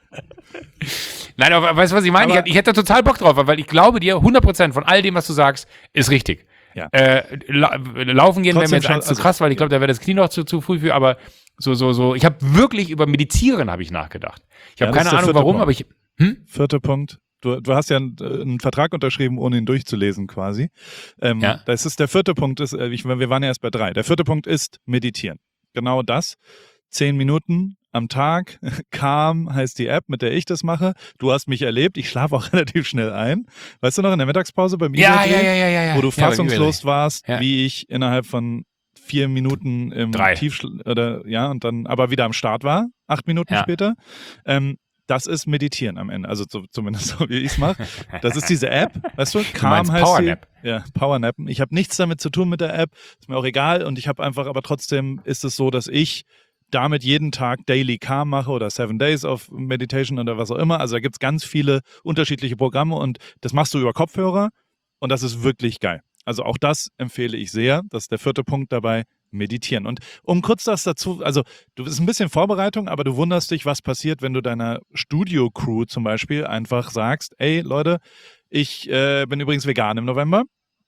Nein, aber weißt du, was ich meine? Ich, ich hätte da total Bock drauf, weil ich glaube dir, hundert Prozent von all dem, was du sagst, ist richtig. Ja. Äh, la- laufen gehen wäre mir jetzt eins zu krass, weil ich glaube, da wäre das Knie noch zu, zu früh für, aber so, so, so. Ich habe wirklich über Meditieren habe ich nachgedacht. Ich habe ja, keine Ahnung warum, Punkt. aber ich. Hm? Vierter Punkt. Du, du hast ja einen, einen Vertrag unterschrieben, ohne ihn durchzulesen quasi. Ähm, ja. Das ist der vierte Punkt. Ist, ich, wir waren ja erst bei drei. Der vierte Punkt ist Meditieren. Genau das. Zehn Minuten am Tag. Calm heißt die App, mit der ich das mache. Du hast mich erlebt. Ich schlafe auch relativ schnell ein. Weißt du noch, in der Mittagspause beim ja, ja, ja, ja, ja, ja. wo du fassungslos ja, warst, ja. wie ich innerhalb von vier Minuten im Tiefschlaf, oder ja, und dann aber wieder am Start war, acht Minuten ja. später. Ähm, das ist Meditieren am Ende, also so, zumindest so, wie ich es mache. Das ist diese App, weißt du, Calm heißt Powernap. die. Ja, Powernappen. Ich habe nichts damit zu tun mit der App, ist mir auch egal, und ich habe einfach, aber trotzdem ist es so, dass ich damit jeden Tag Daily Calm mache oder Seven Days of Meditation oder was auch immer. Also da gibt es ganz viele unterschiedliche Programme und das machst du über Kopfhörer und das ist wirklich geil. Also auch das empfehle ich sehr. Das ist der vierte Punkt dabei, meditieren. Und um kurz das dazu, also du bist ein bisschen Vorbereitung, aber du wunderst dich, was passiert, wenn du deiner Studio-Crew zum Beispiel einfach sagst, ey Leute, ich äh, bin übrigens vegan im November.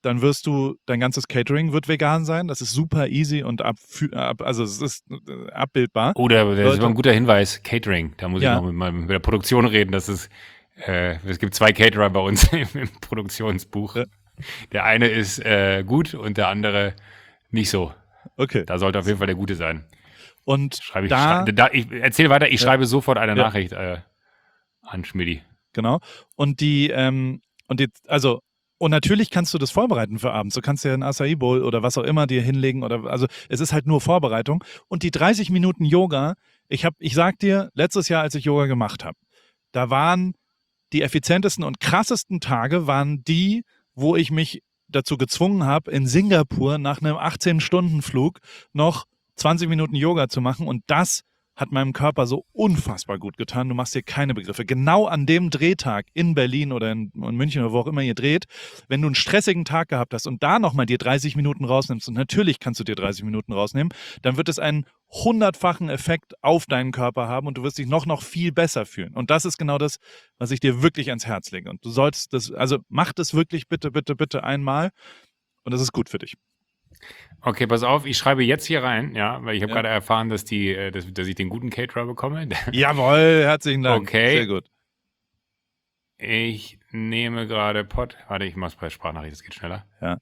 dann wirst du, dein ganzes Catering wird vegan sein. Das ist super easy und ab, ab also es ist äh, abbildbar. Oder das Leute, ist mal ein guter Hinweis, Catering. Da muss Ja. ich noch mit, mit der Produktion reden. Das ist, äh, es gibt zwei Caterer bei uns im, im Produktionsbuch. Ja. Der eine ist äh, gut und der andere nicht so. Okay. Da sollte auf jeden Fall der Gute sein. Und Schreibe ich, da, schrei, da, ich erzähl weiter, ich Ja. schreibe sofort eine Ja. Nachricht äh, an Schmidti. genau. Und die, ähm, und die, also, und natürlich kannst du das vorbereiten für abends. Du kannst dir ein Acai Bowl oder was auch immer dir hinlegen oder, also, es ist halt nur Vorbereitung. Und die dreißig Minuten Yoga, ich hab, ich sag dir, letztes Jahr, als ich Yoga gemacht habe, da waren die effizientesten und krassesten Tage waren die, wo ich mich dazu gezwungen habe, in Singapur nach einem achtzehn-Stunden-Flug noch zwanzig Minuten Yoga zu machen. Und das hat meinem Körper so unfassbar gut getan. Du machst dir keine Begriffe. Genau an dem Drehtag in Berlin oder in, in München oder wo auch immer ihr dreht, wenn du einen stressigen Tag gehabt hast und da nochmal dir dreißig Minuten rausnimmst, und natürlich kannst du dir dreißig Minuten rausnehmen, dann wird es einen hundertfachen Effekt auf deinen Körper haben und du wirst dich noch, noch viel besser fühlen. Und das ist genau das, was ich dir wirklich ans Herz lege. Und du solltest das, also mach das wirklich bitte, bitte, bitte einmal und das ist gut für dich. Okay, pass auf, ich schreibe jetzt hier rein, ja, weil ich habe Ja. gerade erfahren, dass, die, äh, dass, dass ich den guten Caterer bekomme. Jawohl, herzlichen Dank. Okay. Sehr gut. Ich nehme gerade Pod. Warte, ich mache es per Sprachnachricht, das geht schneller. Ja.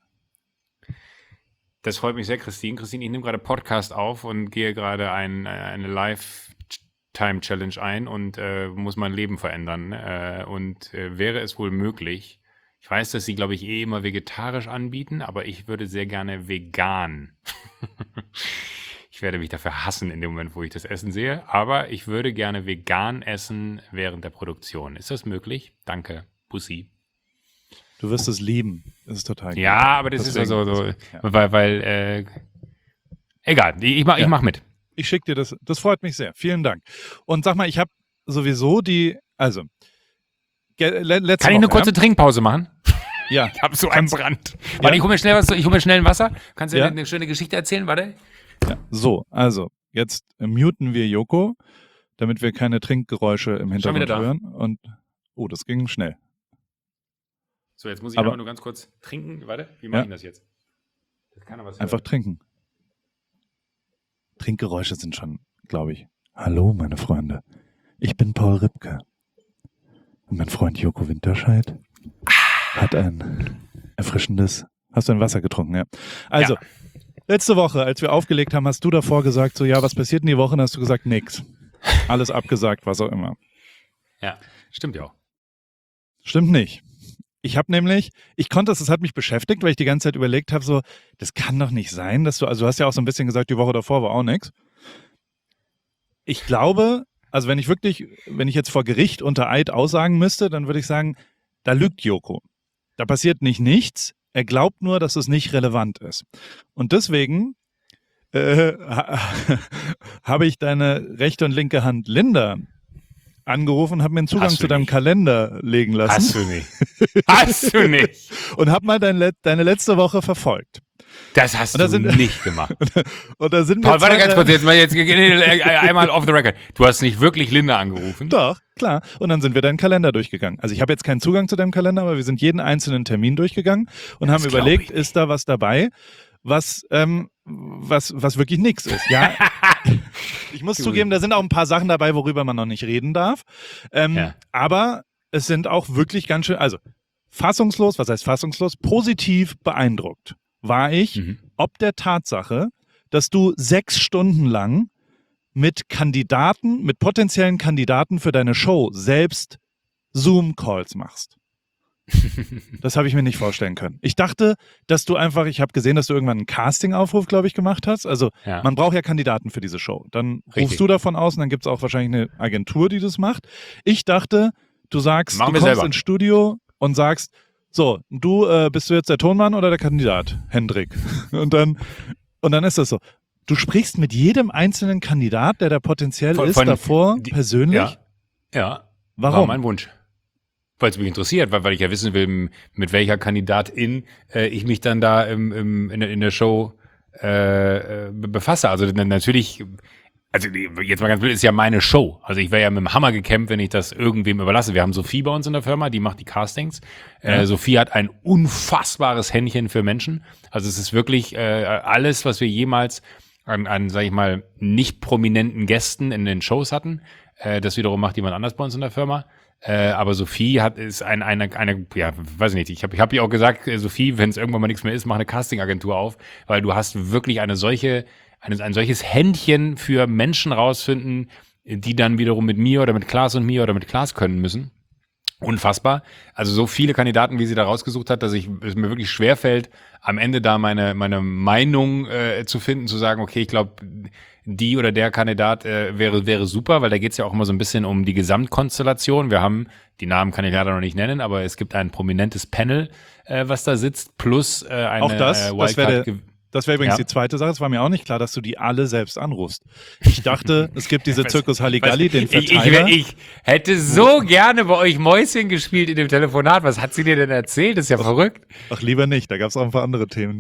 Das freut mich sehr, Christine. Christine, ich nehme gerade Podcast auf und gehe gerade ein, eine Lifetime-Challenge ein und äh, muss mein Leben verändern. Äh, und äh, wäre es wohl möglich, ich weiß, dass sie, glaube ich, eh immer vegetarisch anbieten, aber ich würde sehr gerne vegan. Ich werde mich dafür hassen in dem Moment, wo ich das Essen sehe, aber ich würde gerne vegan essen während der Produktion. Ist das möglich? Danke, Bussi. Du wirst es lieben. Das ist total Ja, gut. aber das Deswegen- ist also so, ja. weil, weil äh, egal, ich mach, ich Ja. mach mit. Ich schicke dir das. Das freut mich sehr. Vielen Dank. Und sag mal, ich habe sowieso die, also, ge- le letzte Kann ich eine Woche, kurze Trinkpause machen? Ja, Ich habe so einen Kannst- Brand. Warte, ich hole mir schnell was, ich hole mir schnell ein Wasser. Kannst du Ja. eine, eine schöne Geschichte erzählen? Warte. ja. So, also, jetzt äh, muten wir Joko, damit wir keine Trinkgeräusche im Hintergrund wieder da. hören. Und, oh, das ging schnell. So, jetzt muss ich Aber- einfach nur ganz kurz trinken. Warte, wie mache Ja. ich das jetzt? Das kann aber was Einfach trinken. Trinkgeräusche sind schon, glaube ich. Hallo, meine Freunde. Ich bin Paul Ripke. Und mein Freund Joko Winterscheid hat ein erfrischendes. Hast du ein Wasser getrunken, ja? Also, Ja. letzte Woche, als wir aufgelegt haben, hast du davor gesagt, so, ja, was passiert in die Woche? Und hast du gesagt, nix. Alles abgesagt, was auch immer. Ja, stimmt ja auch. Stimmt nicht. Ich habe nämlich, ich konnte es, das hat mich beschäftigt, weil ich die ganze Zeit überlegt habe, so, das kann doch nicht sein, dass du, also du hast ja auch so ein bisschen gesagt, die Woche davor war auch nix. Ich glaube, also wenn ich wirklich, wenn ich jetzt vor Gericht unter Eid aussagen müsste, dann würde ich sagen, da lügt Joko. Da passiert nicht nichts, er glaubt nur, dass es nicht relevant ist. Und deswegen äh, ha, habe ich deine rechte und linke Hand Linda angerufen, habe mir einen Zugang Hast du zu deinem nicht. Kalender legen lassen. Hast du nicht. Hast du nicht. Und habe mal dein, Let- deine letzte Woche verfolgt. Das hast Und da du sind- nicht gemacht. Und da sind mir Paul, warte zwei- ganz kurz, jetzt mal jetzt äh, einmal off the record. Du hast nicht wirklich Linda angerufen. Doch, klar. Und dann sind wir deinen Kalender durchgegangen. Also ich habe jetzt keinen Zugang zu deinem Kalender, aber wir sind jeden einzelnen Termin durchgegangen und Das haben glaub überlegt, ich nicht. ist da was dabei, was, ähm, was, was wirklich nix ist. Ja, ich muss Du. zugeben, da sind auch ein paar Sachen dabei, worüber man noch nicht reden darf. Ähm, Ja. Aber es sind auch wirklich ganz schön, also fassungslos, was heißt fassungslos? Positiv beeindruckt war ich, Mhm. ob der Tatsache, dass du sechs Stunden lang mit Kandidaten, mit potenziellen Kandidaten für deine Show selbst Zoom-Calls machst. Das habe ich mir nicht vorstellen können. Ich dachte, dass du einfach, ich habe gesehen, dass du irgendwann einen Casting-Aufruf, glaube ich, gemacht hast. Also Ja. man braucht ja Kandidaten für diese Show. Dann Richtig. rufst du davon aus und dann gibt es auch wahrscheinlich eine Agentur, die das macht. Ich dachte, du sagst, Machen du wir kommst selber. ins Studio und sagst, so, du äh, bist du jetzt der Tonmann oder der Kandidat, Hendrik? Und dann, und dann ist das so. Du sprichst mit jedem einzelnen Kandidat, der da potenziell Von- ist, von- davor die- persönlich. Ja. Ja. War Warum? mein Wunsch. Weil es mich interessiert, weil, weil ich ja wissen will, mit welcher Kandidatin äh, ich mich dann da im, im, in, der, in der Show äh, äh, befasse. Also na- natürlich, also jetzt mal ganz blöd, ist ja meine Show. Also ich wäre ja mit dem Hammer gekämpft, wenn ich das irgendwem überlasse. Wir haben Sophie bei uns in der Firma, die macht die Castings. Ja. Äh, Sophie hat ein unfassbares Händchen für Menschen. Also es ist wirklich äh, alles, was wir jemals an, an sag ich mal, nicht prominenten Gästen in den Shows hatten. Äh, das wiederum macht jemand anders bei uns in der Firma. Äh, aber Sophie hat ist ein, eine, eine, ja, weiß ich nicht, ich habe ich hab ihr auch gesagt, äh, Sophie, wenn es irgendwann mal nichts mehr ist, mach eine Castingagentur auf, weil du hast wirklich eine solche, eine, ein solches Händchen für Menschen rausfinden, die dann wiederum mit mir oder mit Klaas und mir oder mit Klaas können müssen. Unfassbar. Also so viele Kandidaten, wie sie da rausgesucht hat, dass ich, es mir wirklich schwerfällt, am Ende da meine, meine Meinung äh, zu finden, zu sagen, okay, ich glaube, die oder der Kandidat äh, wäre wäre super, weil da geht's ja auch immer so ein bisschen um die Gesamtkonstellation. Wir haben, die Namen kann ich leider noch nicht nennen, aber es gibt ein prominentes Panel, äh, was da sitzt, plus äh, eine auch das, äh, das wäre Wildcard- das wäre übrigens Ja. die zweite Sache. Es war mir auch nicht klar, dass du die alle selbst anrufst. Ich dachte, es gibt diese Zirkus Halligalli, den ich, ich, Verteiler. ich hätte so gerne bei euch Mäuschen gespielt in dem Telefonat. Was hat sie dir denn erzählt? Das ist ja verrückt. Ach, lieber nicht, da gab es auch ein paar andere Themen.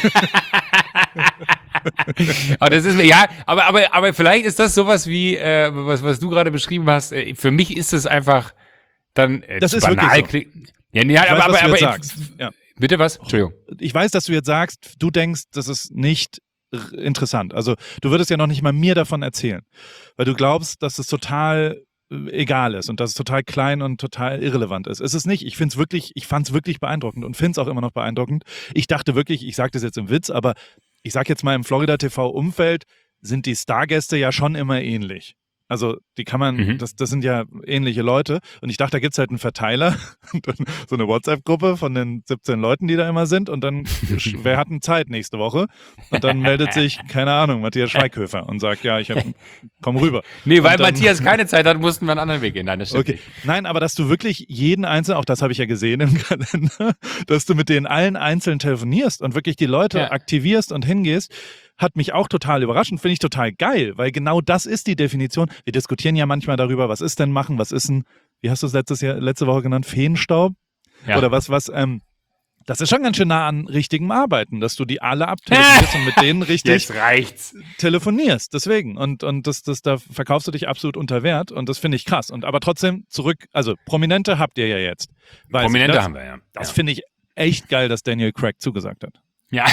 Aber das ist ja, aber aber aber vielleicht ist das sowas wie äh, was was du gerade beschrieben hast. Äh, für mich ist es einfach dann äh, Das zu ist wirklich so. kli- Ja, nee, ja, Ich aber weiß, was aber, du aber jetzt sagst. Ja. bitte was? Entschuldigung. Ich weiß, dass du jetzt sagst, du denkst, das ist nicht r- interessant. Also du würdest ja noch nicht mal mir davon erzählen, weil du glaubst, dass es total äh, egal ist und dass es total klein und total irrelevant ist. Es ist nicht. Ich finde es wirklich, ich fand es wirklich beeindruckend und finde es auch immer noch beeindruckend. Ich dachte wirklich, ich sage das jetzt im Witz, aber ich sage jetzt mal im Florida T V-Umfeld sind die Stargäste ja schon immer ähnlich. Also die kann man, Mhm. das, das sind ja ähnliche Leute. Und ich dachte, da gibt's halt einen Verteiler, und dann so eine WhatsApp-Gruppe von den siebzehn Leuten, die da immer sind. Und dann, wer hat denn Zeit nächste Woche? Und dann meldet sich, keine Ahnung, Matthias Schweighöfer und sagt, ja, ich hab, komm rüber. Nee, weil Und dann- Matthias keine Zeit hat, mussten wir einen anderen Weg gehen. Nein, das stimmt Okay. nicht. Nein, aber dass du wirklich jeden einzelnen, auch das habe ich ja gesehen im Kalender, dass du mit denen allen einzeln telefonierst und wirklich die Leute Ja. aktivierst und hingehst, hat mich auch total überrascht und finde ich total geil, weil genau das ist die Definition. Wir diskutieren ja manchmal darüber, was ist denn machen, was ist ein, wie hast du es letztes Jahr, letzte Woche genannt, Feenstaub? Ja. Oder was, was, ähm, das ist schon ganz schön nah an richtigem Arbeiten, dass du die alle abtelefonierst und mit denen richtig Jetzt reicht's. telefonierst. Deswegen. Und, und das, das, da verkaufst du dich absolut unter Wert und das finde ich krass. Und aber trotzdem zurück, also Prominente habt ihr ja jetzt. Weiß ich. Prominente das, haben wir, ja. Das ja. finde ich echt geil, dass Daniel Craig zugesagt hat. Ja,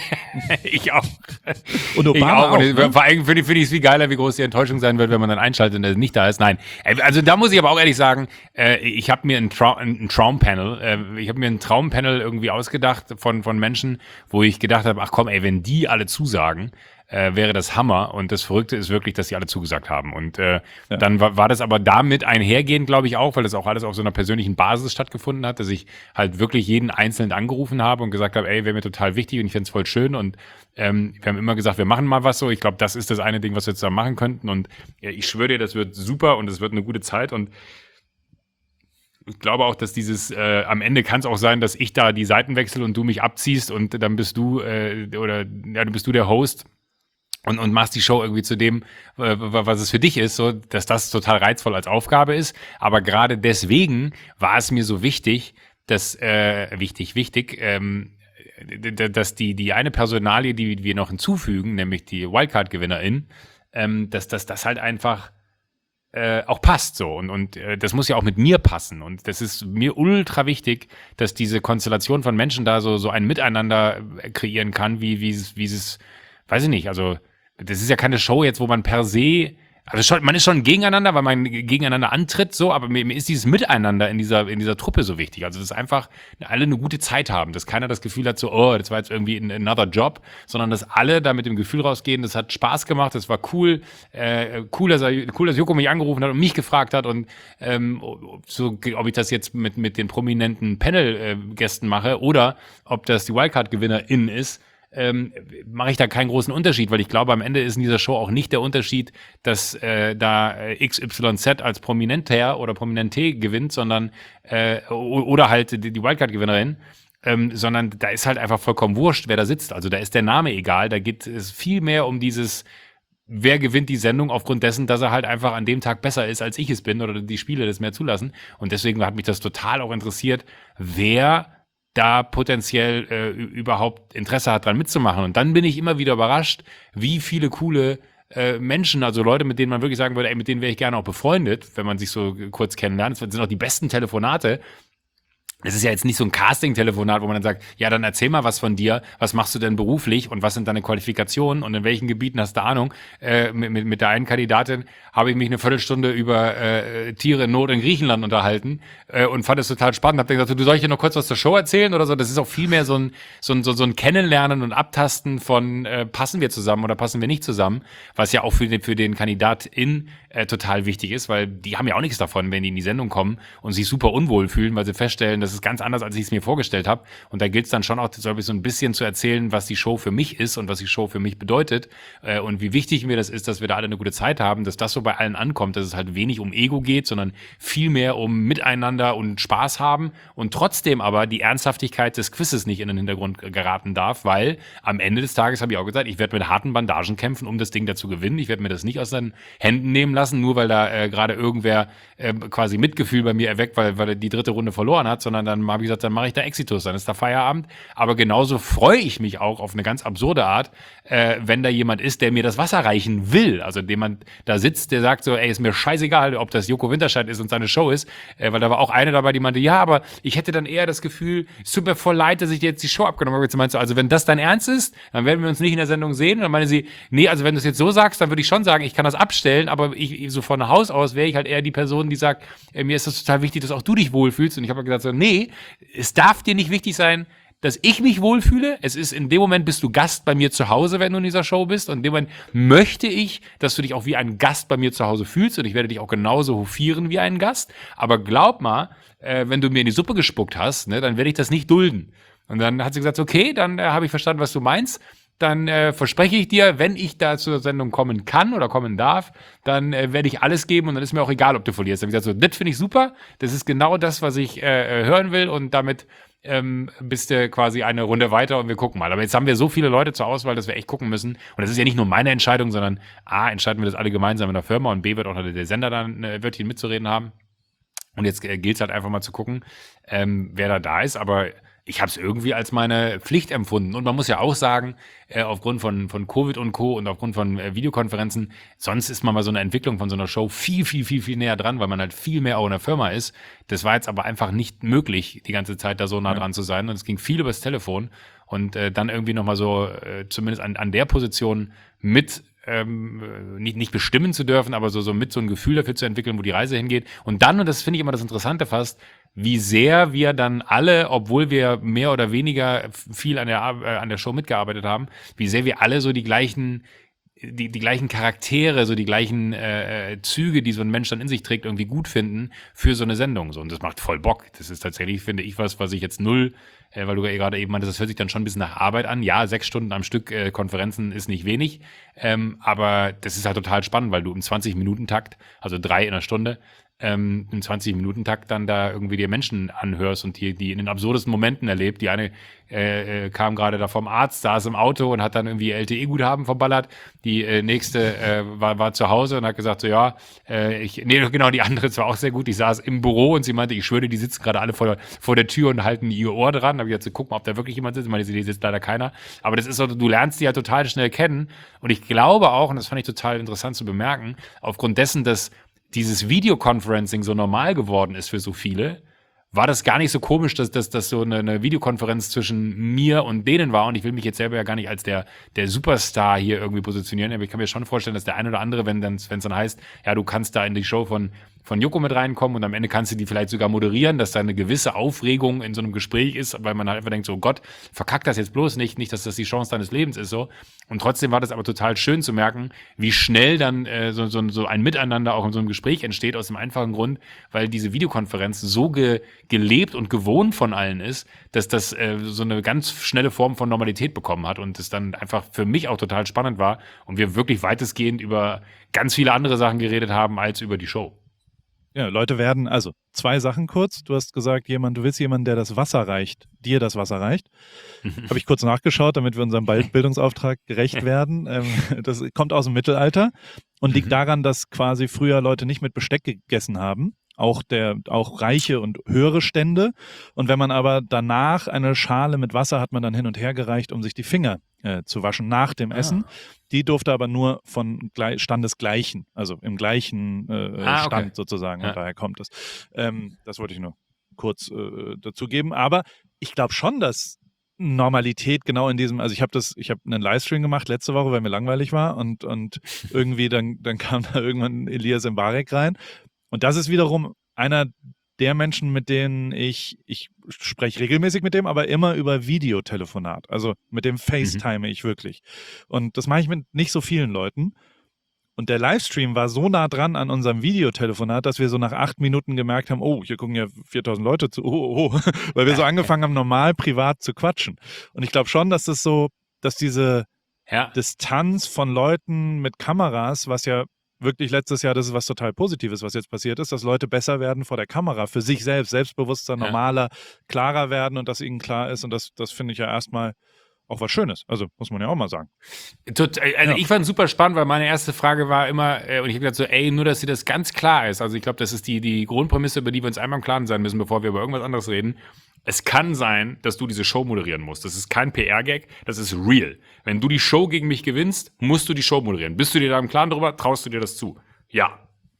ich auch. Und Ich Obama auch. auch. Und ne? vor allem finde ich es viel geiler, wie groß die Enttäuschung sein wird, wenn man dann einschaltet und er nicht da ist. Nein, Äh, also da muss ich aber auch ehrlich sagen, äh, ich habe mir ein, Trau ein Traumpanel, äh, ich habe mir ein Traumpanel irgendwie ausgedacht von von Menschen, wo ich gedacht habe, ach komm, ey, wenn die alle zusagen, äh, wäre das Hammer. Und das Verrückte ist wirklich, dass die alle zugesagt haben. Und äh, Ja. dann war, war das aber damit einhergehend, glaube ich auch, weil das auch alles auf so einer persönlichen Basis stattgefunden hat, dass ich halt wirklich jeden einzeln angerufen habe und gesagt habe, ey, wäre mir total wichtig und ich fände es voll schön. Und ähm, wir haben immer gesagt, wir machen mal was so. Ich glaube, das ist das eine Ding, was wir zusammen machen könnten. Und ja, ich schwöre dir, das wird super und es wird eine gute Zeit. Und ich glaube auch, dass dieses, äh, am Ende kann es auch sein, dass ich da die Seiten wechsle und du mich abziehst und dann bist du, äh, oder ja, du bist du der Host und, und machst die Show irgendwie zu dem, äh, was es für dich ist, so, dass das total reizvoll als Aufgabe ist. Aber gerade deswegen war es mir so wichtig, dass, äh, wichtig, wichtig, ähm, d- d- dass die, die eine Personalie, die wir noch hinzufügen, nämlich die Wildcard-Gewinnerin, ähm, dass das, das halt einfach äh, auch passt so und, und äh, das muss ja auch mit mir passen und das ist mir ultra wichtig, dass diese Konstellation von Menschen da so so ein Miteinander äh, kreieren kann, wie wie es wie es weiß ich nicht, also das ist ja keine Show jetzt, wo man per se also schon, man ist schon gegeneinander, weil man gegeneinander antritt, so, aber mir, mir ist dieses Miteinander in dieser, in dieser Truppe so wichtig. Also, dass einfach alle eine gute Zeit haben, dass keiner das Gefühl hat, so, oh, das war jetzt irgendwie ein another Job, sondern dass alle da mit dem Gefühl rausgehen, das hat Spaß gemacht, das war cool, äh, cool, dass er, cool, dass Joko mich angerufen hat und mich gefragt hat und, ähm, so, ob ich das jetzt mit, mit den prominenten Panel-Gästen mache oder ob das die Wildcard-GewinnerInnen ist. Ähm, mache ich da keinen großen Unterschied, weil ich glaube, am Ende ist in dieser Show auch nicht der Unterschied, dass äh, da äh, X Y Z als Prominenter oder Prominente gewinnt, sondern äh, o- oder halt die, die Wildcard-Gewinnerin, ähm, sondern da ist halt einfach vollkommen wurscht, wer da sitzt. Also da ist der Name egal, da geht es viel mehr um dieses, wer gewinnt die Sendung aufgrund dessen, dass er halt einfach an dem Tag besser ist, als ich es bin oder die Spiele das mehr zulassen. Und deswegen hat mich das total auch interessiert, wer da potenziell äh, überhaupt Interesse hat, dran mitzumachen. Und dann bin ich immer wieder überrascht, wie viele coole äh, Menschen, also Leute, mit denen man wirklich sagen würde, ey, mit denen wäre ich gerne auch befreundet, wenn man sich so kurz kennenlernt. Das sind auch die besten Telefonate. Es ist ja jetzt nicht so ein Casting-Telefonat, wo man dann sagt, ja, dann erzähl mal was von dir, was machst du denn beruflich und was sind deine Qualifikationen und in welchen Gebieten hast du Ahnung? Äh, mit, mit, mit der einen Kandidatin habe ich mich eine Viertelstunde über äh, Tiere in Not in Griechenland unterhalten äh, und fand es total spannend. Hab dann gesagt, du soll ich dir noch kurz was zur Show erzählen oder so? Das ist auch viel mehr so ein, so ein, so, so ein Kennenlernen und Abtasten von äh, passen wir zusammen oder passen wir nicht zusammen, was ja auch für den, für den KandidatIn äh, total wichtig ist, weil die haben ja auch nichts davon, wenn die in die Sendung kommen und sich super unwohl fühlen, weil sie feststellen, das ist ganz anders, als ich es mir vorgestellt habe. Und da gilt es dann schon auch, so ein bisschen zu erzählen, was die Show für mich ist und was die Show für mich bedeutet äh, und wie wichtig mir das ist, dass wir da alle eine gute Zeit haben, dass das so bei allen ankommt, dass es halt wenig um Ego geht, sondern viel mehr um Miteinander und Spaß haben und trotzdem aber die Ernsthaftigkeit des Quizzes nicht in den Hintergrund geraten darf, weil am Ende des Tages, habe ich auch gesagt, ich werde mit harten Bandagen kämpfen, um das Ding da zu gewinnen. Ich werde mir das nicht aus den Händen nehmen lassen, nur weil da äh, gerade irgendwer äh, quasi Mitgefühl bei mir erweckt, weil, weil er die dritte Runde verloren hat, sondern dann habe ich gesagt, dann mache ich da Exitus, dann ist da Feierabend. Aber genauso freue ich mich auch auf eine ganz absurde Art, äh, wenn da jemand ist, der mir das Wasser reichen will. Also jemand da sitzt, der sagt so, ey, ist mir scheißegal, ob das Joko Winterscheid ist und seine Show ist, äh, weil da war auch eine dabei, die meinte, ja, aber ich hätte dann eher das Gefühl, es tut mir voll leid, dass ich dir jetzt die Show abgenommen habe. Jetzt meinst du, also wenn das dein Ernst ist, dann werden wir uns nicht in der Sendung sehen. Und dann meine sie, nee, also wenn du es jetzt so sagst, dann würde ich schon sagen, ich kann das abstellen, aber ich, so von Haus aus wäre ich halt eher die Person, die sagt, äh, mir ist das total wichtig, dass auch du dich wohlfühlst. Und ich habe gesagt, so, nee, es darf dir nicht wichtig sein, dass ich mich wohlfühle. Es ist in dem Moment, bist du Gast bei mir zu Hause, wenn du in dieser Show bist. Und in dem Moment möchte ich, dass du dich auch wie ein Gast bei mir zu Hause fühlst. Und ich werde dich auch genauso hofieren wie einen Gast. Aber glaub mal, äh, wenn du mir in die Suppe gespuckt hast, ne, dann werde ich das nicht dulden. Und dann hat sie gesagt, okay, dann äh, habe ich verstanden, was du meinst. Dann äh, verspreche ich dir, wenn ich da zur Sendung kommen kann oder kommen darf, dann äh, werde ich alles geben und dann ist mir auch egal, ob du verlierst. Dann habe ich gesagt, so, das finde ich super, das ist genau das, was ich äh, hören will und damit ähm, bist du quasi eine Runde weiter und wir gucken mal. Aber jetzt haben wir so viele Leute zur Auswahl, dass wir echt gucken müssen. Und das ist ja nicht nur meine Entscheidung, sondern A, entscheiden wir das alle gemeinsam in der Firma und B, wird auch der Sender dann ein Wörtchen mitzureden haben. Und jetzt äh, gilt es halt einfach mal zu gucken, ähm, wer da da ist, aber ich habe es irgendwie als meine Pflicht empfunden. Und man muss ja auch sagen, äh, aufgrund von, von Covid und Co. und aufgrund von äh, Videokonferenzen, sonst ist man bei so einer Entwicklung von so einer Show viel, viel, viel, viel näher dran, weil man halt viel mehr auch in der Firma ist. Das war jetzt aber einfach nicht möglich, die ganze Zeit da so nah dran zu sein. Und es ging viel übers Telefon. Und äh, dann irgendwie nochmal so, äh, zumindest an, an der Position mit Ähm, nicht, nicht bestimmen zu dürfen, aber so, so mit so ein Gefühl dafür zu entwickeln, wo die Reise hingeht. Und dann, und das finde ich immer das Interessante fast, wie sehr wir dann alle, obwohl wir mehr oder weniger viel an der, äh, an der Show mitgearbeitet haben, wie sehr wir alle so die gleichen Die, die gleichen Charaktere, so die gleichen äh, Züge, die so ein Mensch dann in sich trägt, irgendwie gut finden für so eine Sendung. So. Und das macht voll Bock. Das ist tatsächlich, finde ich, was, was ich jetzt null, äh, weil du ja gerade eben meintest, das hört sich dann schon ein bisschen nach Arbeit an. Ja, sechs Stunden am Stück äh, Konferenzen ist nicht wenig, ähm, aber das ist halt total spannend, weil du im zwanzig-Minuten-Takt, also drei in einer Stunde, ähm, im zwanzig-Minuten-Takt dann da irgendwie dir Menschen anhörst und die, die in den absurdesten Momenten erlebt. Die eine äh, kam gerade da vom Arzt, saß im Auto und hat dann irgendwie L T E-Guthaben verballert. Die äh, nächste äh, war, war zu Hause und hat gesagt so, ja, äh, ich, nee, genau, die andere zwar auch sehr gut. Ich saß im Büro und sie meinte, ich schwöre, die sitzen gerade alle vor der, vor der Tür und halten ihr Ohr dran. Da habe ich gesagt, guck mal, ob da wirklich jemand sitzt. Ich meine, sie sitzt leider keiner. Aber das ist so, du lernst die ja total schnell kennen. Und ich glaube auch, und das fand ich total interessant zu bemerken, aufgrund dessen, dass dieses Videoconferencing so normal geworden ist für so viele, war das gar nicht so komisch, dass das dass so eine, eine Videokonferenz zwischen mir und denen war. Und ich will mich jetzt selber ja gar nicht als der, der Superstar hier irgendwie positionieren, aber ich kann mir schon vorstellen, dass der ein oder andere, wenn es dann heißt, ja, du kannst da in die Show von von Joko mit reinkommen und am Ende kannst du die vielleicht sogar moderieren, dass da eine gewisse Aufregung in so einem Gespräch ist, weil man halt einfach denkt, so Gott, verkack das jetzt bloß nicht, nicht, dass das die Chance deines Lebens ist so. Und trotzdem war das aber total schön zu merken, wie schnell dann äh, so, so, so ein Miteinander auch in so einem Gespräch entsteht, aus dem einfachen Grund, weil diese Videokonferenz so ge, gelebt und gewohnt von allen ist, dass das äh, so eine ganz schnelle Form von Normalität bekommen hat und es dann einfach für mich auch total spannend war und wir wirklich weitestgehend über ganz viele andere Sachen geredet haben als über die Show. Ja, Leute werden, also zwei Sachen kurz. Du hast gesagt, jemand, du willst jemanden, der das Wasser reicht, dir das Wasser reicht. Habe ich kurz nachgeschaut, damit wir unserem Bildungsauftrag gerecht werden. Ähm, das kommt aus dem Mittelalter und liegt daran, dass quasi früher Leute nicht mit Besteck gegessen haben. Auch der, auch reiche und höhere Stände. Und wenn man aber danach eine Schale mit Wasser hat man dann hin und her gereicht, um sich die Finger äh, zu waschen nach dem Ah. Essen. Die durfte aber nur von gleich, Standesgleichen, also im gleichen äh, Ah, okay. Stand sozusagen. Ja. Und daher kommt es. Ähm, das wollte ich nur kurz äh, dazu geben. Aber ich glaube schon, dass Normalität genau in diesem, also ich habe das, ich habe einen Livestream gemacht letzte Woche, weil mir langweilig war und, und irgendwie dann, dann kam da irgendwann Elias Mbarek rein. Und das ist wiederum einer der Menschen, mit denen ich, ich spreche regelmäßig mit dem, aber immer über Videotelefonat. Also mit dem FaceTime ich wirklich. Und das mache ich mit nicht so vielen Leuten. Und der Livestream war so nah dran an unserem Videotelefonat, dass wir so nach acht Minuten gemerkt haben, oh, hier gucken ja viertausend Leute zu, oh, oh, oh, weil wir so angefangen haben, normal privat zu quatschen. Und ich glaube schon, dass das so, dass diese Ja. Distanz von Leuten mit Kameras, was ja wirklich letztes Jahr, das ist was total Positives, was jetzt passiert ist, dass Leute besser werden vor der Kamera, für sich selbst, selbstbewusster, Ja. normaler, klarer werden und dass ihnen klar ist. Und das, das finde ich ja erstmal auch was Schönes. Also muss man ja auch mal sagen. Tot, also Ja. ich fand es super spannend, weil meine erste Frage war immer, äh, und ich habe gesagt so, ey, nur, dass dir das ganz klar ist. Also ich glaube, das ist die, die Grundprämisse, über die wir uns einmal im Klaren sein müssen, bevor wir über irgendwas anderes reden. Es kann sein, dass du diese Show moderieren musst. Das ist kein P R-Gag, das ist real. Wenn du die Show gegen mich gewinnst, musst du die Show moderieren. Bist du dir da im Klaren drüber? Traust du dir das zu? Ja.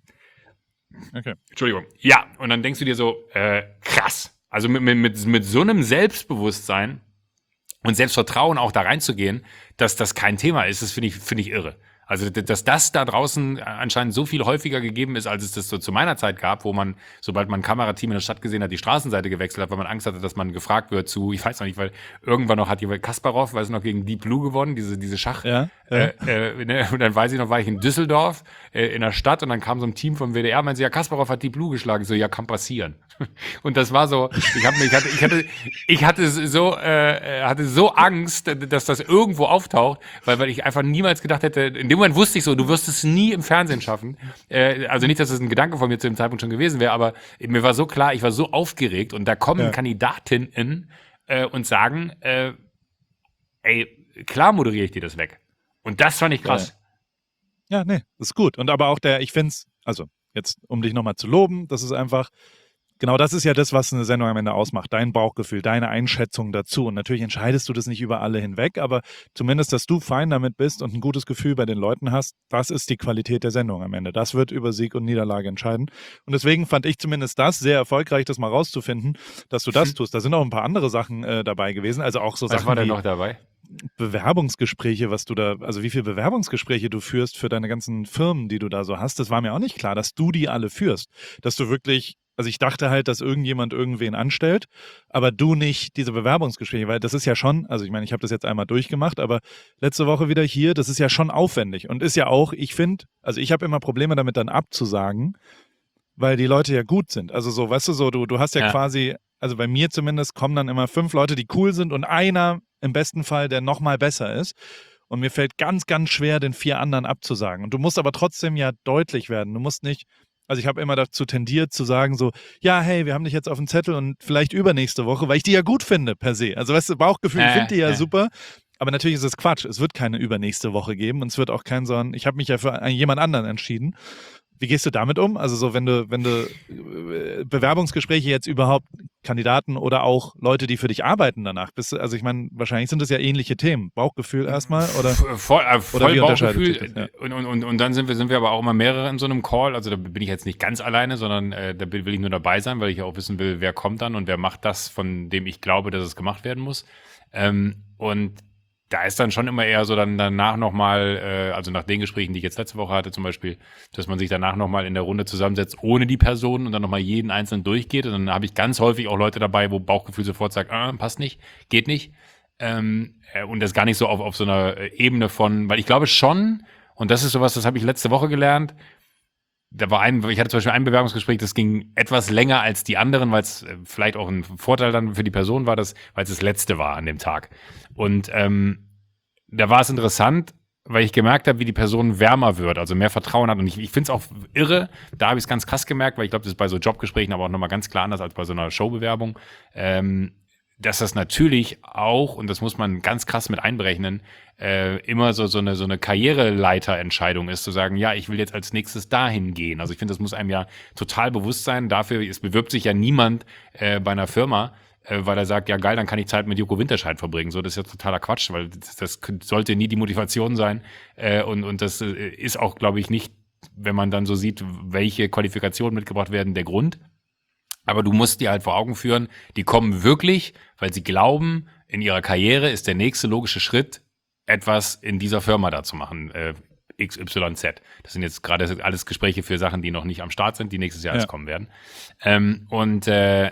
Okay. Entschuldigung. Ja. Und dann denkst du dir so, äh, krass. Also mit, mit, mit, mit so einem Selbstbewusstsein und Selbstvertrauen auch da reinzugehen, dass das kein Thema ist, das finde ich, finde ich irre. Also, dass das da draußen anscheinend so viel häufiger gegeben ist, als es das so zu meiner Zeit gab, wo man, sobald man ein Kamerateam in der Stadt gesehen hat, die Straßenseite gewechselt hat, weil man Angst hatte, dass man gefragt wird zu, ich weiß noch nicht, weil irgendwann noch hat jemand Kasparov, weiß noch, gegen Deep Blue gewonnen, diese, diese Schach. Ja, ja. Äh, äh, ne? Und dann weiß ich noch, war ich in Düsseldorf, äh, in der Stadt, und dann kam so ein Team vom W D R, meinte, ja, Kasparov hat Deep Blue geschlagen. Ich so, ja, kann passieren. Und das war so, ich hab, ich hatte, ich hatte, ich hatte so, äh, hatte so Angst, dass das irgendwo auftaucht, weil, weil ich einfach niemals gedacht hätte, in dem Moment wusste ich so, du wirst es nie im Fernsehen schaffen. Äh, also nicht, dass es ein Gedanke von mir zu dem Zeitpunkt schon gewesen wäre, aber mir war so klar, ich war so aufgeregt, und da kommen Ja. Kandidatinnen äh, und sagen, äh, ey, klar moderiere ich dir das weg. Und das fand ich krass. Ja, nee, ist gut. Und aber auch der, ich finde es, also jetzt, um dich nochmal zu loben, das ist einfach, genau das ist ja das, was eine Sendung am Ende ausmacht. Dein Bauchgefühl, deine Einschätzung dazu. Und natürlich entscheidest du das nicht über alle hinweg, aber zumindest, dass du fein damit bist und ein gutes Gefühl bei den Leuten hast, das ist die Qualität der Sendung am Ende. Das wird über Sieg und Niederlage entscheiden. Und deswegen fand ich zumindest das sehr erfolgreich, das mal rauszufinden, dass du das tust. Da sind auch ein paar andere Sachen äh, dabei gewesen. Also auch so Was Sachen war denn wie noch dabei? Bewerbungsgespräche, was du da, also wie viele Bewerbungsgespräche du führst für deine ganzen Firmen, die du da so hast. Das war mir auch nicht klar, dass du die alle führst. Dass du wirklich, also ich dachte halt, dass irgendjemand irgendwen anstellt, aber du nicht diese Bewerbungsgespräche, weil das ist ja schon, also ich meine, ich habe das jetzt einmal durchgemacht, aber letzte Woche wieder hier, das ist ja schon aufwendig und ist ja auch, ich finde, also ich habe immer Probleme damit dann abzusagen, weil die Leute ja gut sind. Also so, weißt du, so, du, du hast ja, Ja. quasi, also bei mir zumindest kommen dann immer fünf Leute, die cool sind und einer im besten Fall, der noch mal besser ist. Und mir fällt ganz, ganz schwer, den vier anderen abzusagen. Und du musst aber trotzdem ja deutlich werden. Du musst nicht, also ich habe immer dazu tendiert zu sagen so, ja, hey, wir haben dich jetzt auf dem Zettel und vielleicht übernächste Woche, weil ich die ja gut finde per se. Also weißt du, Bauchgefühl, ich Äh, finde die ja äh. super. Aber natürlich ist es Quatsch. Es wird keine übernächste Woche geben und es wird auch kein so ein, ich habe mich ja für einen- jemand anderen entschieden. Wie gehst du damit um? Also so, wenn du, wenn du äh, Bewerbungsgespräche jetzt überhaupt Kandidaten oder auch Leute, die für dich arbeiten danach, bist du, also ich meine, wahrscheinlich sind das ja ähnliche Themen. Bauchgefühl erstmal oder? Voll, äh, voll wie unterscheidet Bauchgefühl. sich das? Ja. Und, und, und, und dann sind wir, sind wir aber auch immer mehrere in so einem Call. Also da bin ich jetzt nicht ganz alleine, sondern äh, da will ich nur dabei sein, weil ich ja auch wissen will, wer kommt dann und wer macht das, von dem ich glaube, dass es gemacht werden muss. Ähm, und da ist dann schon immer eher so dann danach nochmal, äh, also nach den Gesprächen, die ich jetzt letzte Woche hatte zum Beispiel, dass man sich danach nochmal in der Runde zusammensetzt, ohne die Person und dann nochmal jeden einzelnen durchgeht. Und dann habe ich ganz häufig auch Leute dabei, wo Bauchgefühl sofort sagt, ah, passt nicht, geht nicht. Ähm, äh, und das gar nicht so auf, auf so einer äh, Ebene von, weil ich glaube schon, und das ist sowas, das habe ich letzte Woche gelernt, da war ein, ich hatte zum Beispiel ein Bewerbungsgespräch, das ging etwas länger als die anderen, weil es äh, vielleicht auch ein Vorteil dann für die Person war, dass, weil es das letzte war an dem Tag. Und ähm, da war es interessant, weil ich gemerkt habe, wie die Person wärmer wird, also mehr Vertrauen hat. Und ich, ich finde es auch irre, da habe ich es ganz krass gemerkt, weil ich glaube, das ist bei so Jobgesprächen aber auch nochmal ganz klar anders als bei so einer Showbewerbung, ähm, dass das natürlich auch, und das muss man ganz krass mit einberechnen, äh, immer so, so eine, so eine Karriereleiterentscheidung ist, zu sagen, ja, ich will jetzt als nächstes dahin gehen. Also ich finde, das muss einem ja total bewusst sein. Dafür, es bewirbt sich ja niemand äh, bei einer Firma, äh, weil er sagt, ja geil, dann kann ich Zeit mit Joko Winterscheid verbringen. So, das ist ja totaler Quatsch, weil das, das sollte nie die Motivation sein. Äh, und, und das ist auch, glaube ich, nicht, wenn man dann so sieht, welche Qualifikationen mitgebracht werden, der Grund. Aber du musst dir halt vor Augen führen, die kommen wirklich, weil sie glauben, in ihrer Karriere ist der nächste logische Schritt, etwas in dieser Firma da zu machen, äh, X Y Z. Das sind jetzt gerade alles Gespräche für Sachen, die noch nicht am Start sind, die nächstes Jahr ja. erst kommen werden. Ähm, und äh,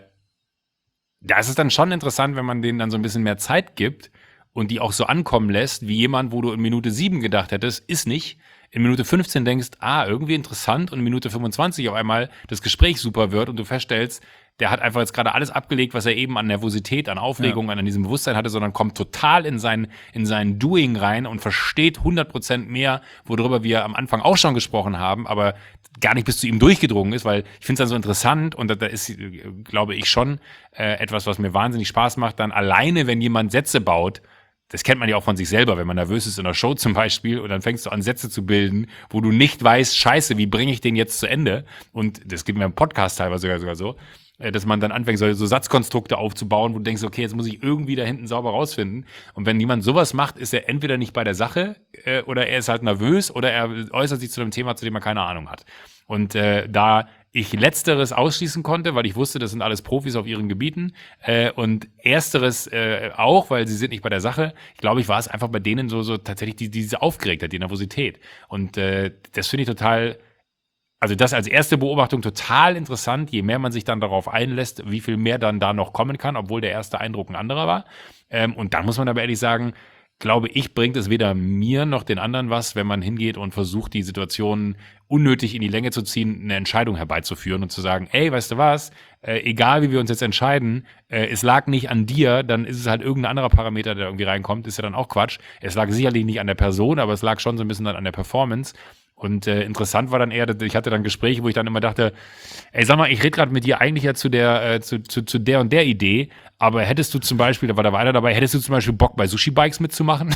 da ist es dann schon interessant, wenn man denen dann so ein bisschen mehr Zeit gibt und die auch so ankommen lässt, wie jemand, wo du in Minute sieben gedacht hättest, ist nicht, in Minute fünfzehn denkst, ah, irgendwie interessant, und in Minute fünfundzwanzig auf einmal das Gespräch super wird und du feststellst, der hat einfach jetzt gerade alles abgelegt, was er eben an Nervosität, an Aufregung, ja. an diesem Bewusstsein hatte, sondern kommt total in sein, in sein Doing rein und versteht hundert Prozent mehr, worüber wir am Anfang auch schon gesprochen haben, aber gar nicht bis zu ihm durchgedrungen ist, weil ich finde es dann so interessant, und da, da ist, glaube ich, schon äh, etwas, was mir wahnsinnig Spaß macht, dann alleine, wenn jemand Sätze baut. Das kennt man ja auch von sich selber, wenn man nervös ist in einer Show zum Beispiel, und dann fängst du an, Sätze zu bilden, wo du nicht weißt, scheiße, wie bringe ich den jetzt zu Ende? Und das gibt mir im Podcast teilweise sogar, sogar so, dass man dann anfängt, so, so Satzkonstrukte aufzubauen, wo du denkst, okay, jetzt muss ich irgendwie da hinten sauber rausfinden. Und wenn jemand sowas macht, ist er entweder nicht bei der Sache äh, oder er ist halt nervös oder er äußert sich zu einem Thema, zu dem er keine Ahnung hat. Und äh, da ich Letzteres ausschließen konnte, weil ich wusste, das sind alles Profis auf ihren Gebieten, äh, und Ersteres äh, auch, weil sie sind nicht bei der Sache. Ich glaube, ich war es einfach bei denen so, so tatsächlich die, diese Aufgeregtheit, die Nervosität. Und äh, das finde ich total, also das als erste Beobachtung total interessant, je mehr man sich dann darauf einlässt, wie viel mehr dann da noch kommen kann, obwohl der erste Eindruck ein anderer war. Ähm, und dann muss man aber ehrlich sagen, glaube ich, bringt es weder mir noch den anderen was, wenn man hingeht und versucht, die Situation unnötig in die Länge zu ziehen, eine Entscheidung herbeizuführen und zu sagen, ey, weißt du was, äh, egal wie wir uns jetzt entscheiden, äh, es lag nicht an dir, dann ist es halt irgendein anderer Parameter, der irgendwie reinkommt, ist ja dann auch Quatsch. Es lag sicherlich nicht an der Person, aber es lag schon so ein bisschen dann an der Performance. Und äh, interessant war dann eher, ich hatte dann Gespräche, wo ich dann immer dachte, ey, sag mal, ich rede gerade mit dir eigentlich ja zu der, äh, zu, zu, zu der und der Idee, aber hättest du zum Beispiel, da war da einer dabei, hättest du zum Beispiel Bock, bei Sushi-Bikes mitzumachen?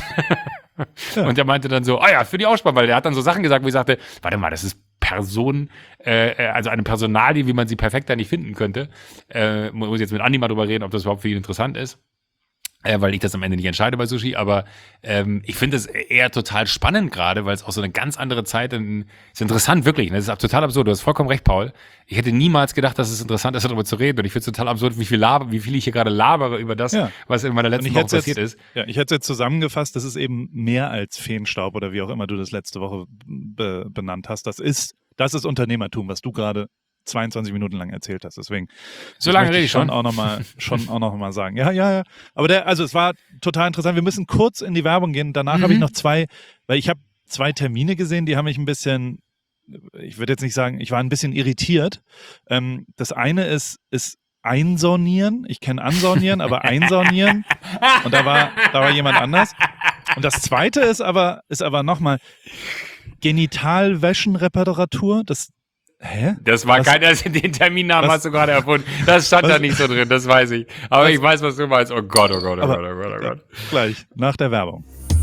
Ja. Und der meinte dann so, ah ja, für die Aussprache, weil der hat dann so Sachen gesagt, wo ich sagte, warte mal, das ist Person, äh, also eine Personalie, wie man sie perfekt da nicht finden könnte. Äh, muss ich jetzt mit Andi mal drüber reden, ob das überhaupt für ihn interessant ist. Äh, weil ich das am Ende nicht entscheide bei Sushi, aber ähm, ich finde es eher total spannend gerade, weil es auch so eine ganz andere Zeit in, ist interessant, wirklich, ne? Das ist total absurd, du hast vollkommen recht, Paul. Ich hätte niemals gedacht, dass es interessant ist, darüber zu reden, und ich finde es total absurd, wie viel, laber, wie viel ich hier gerade labere über das, ja. was in meiner letzten Woche passiert jetzt, ist. Ja, ich hätte es jetzt zusammengefasst, das ist eben mehr als Feenstaub oder wie auch immer du das letzte Woche be- benannt hast. Das ist, das ist Unternehmertum, was du gerade zweiundzwanzig Minuten lang erzählt hast. Deswegen so lange rede ich schon auch noch mal, schon auch noch mal sagen. Ja, ja, ja. Aber der, also es war total interessant. Wir müssen kurz in die Werbung gehen. Danach mhm. habe ich noch zwei, weil ich habe zwei Termine gesehen, die haben mich ein bisschen, ich würde jetzt nicht sagen, ich war ein bisschen irritiert. Ähm, das eine ist, ist Einsornieren. Ich kenne Ansornieren, aber Einsornieren. Und da war, da war jemand anders. Und das zweite ist aber, ist aber nochmal Genitalwäschenreparatur. Das Hä? Das war was? kein, also den Terminnamen hast du gerade erfunden. Das stand was? Da nicht so drin, das weiß ich. Aber was? Ich weiß, was du meinst. Oh Gott, oh Gott, oh Gott, oh Gott, oh Gott. Gleich, nach der Werbung.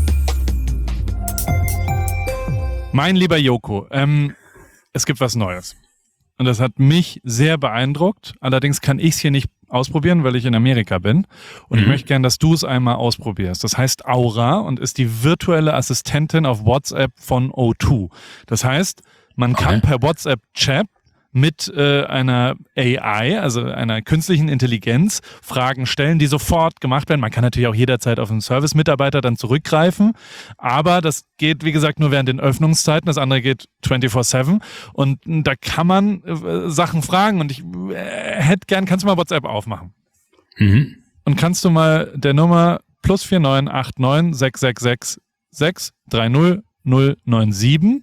Mein lieber Joko, ähm, es gibt was Neues. Und das hat mich sehr beeindruckt. Allerdings kann ich es hier nicht ausprobieren, weil ich in Amerika bin. Und mhm. ich möchte gerne, dass du es einmal ausprobierst. Das heißt Aura und ist die virtuelle Assistentin auf WhatsApp von O zwei. Das heißt, man kann okay. per WhatsApp-Chat mit äh, einer A I, also einer künstlichen Intelligenz, Fragen stellen, die sofort gemacht werden. Man kann natürlich auch jederzeit auf einen Service-Mitarbeiter dann zurückgreifen, aber das geht, wie gesagt, nur während den Öffnungszeiten. Das andere geht vierundzwanzig sieben und da kann man äh, Sachen fragen und ich äh, hätte gern, kannst du mal WhatsApp aufmachen? Mhm. Und kannst du mal der Nummer plus vier neun acht neun sechs sechs sechs sechs drei null null neun sieben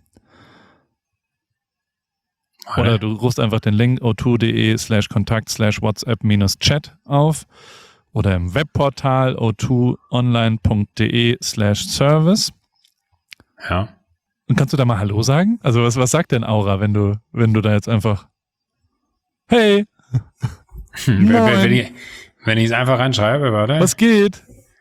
oder du rufst einfach den Link o zwei punkt de slash kontakt slash WhatsApp minus Chat auf oder im Webportal o zwei online punkt de slash service. Ja. Und kannst du da mal Hallo sagen? Also was, was sagt denn Aura, wenn du, wenn du da jetzt einfach Hey! Hm, wenn ich wenn ich es einfach reinschreibe, warte. Was geht?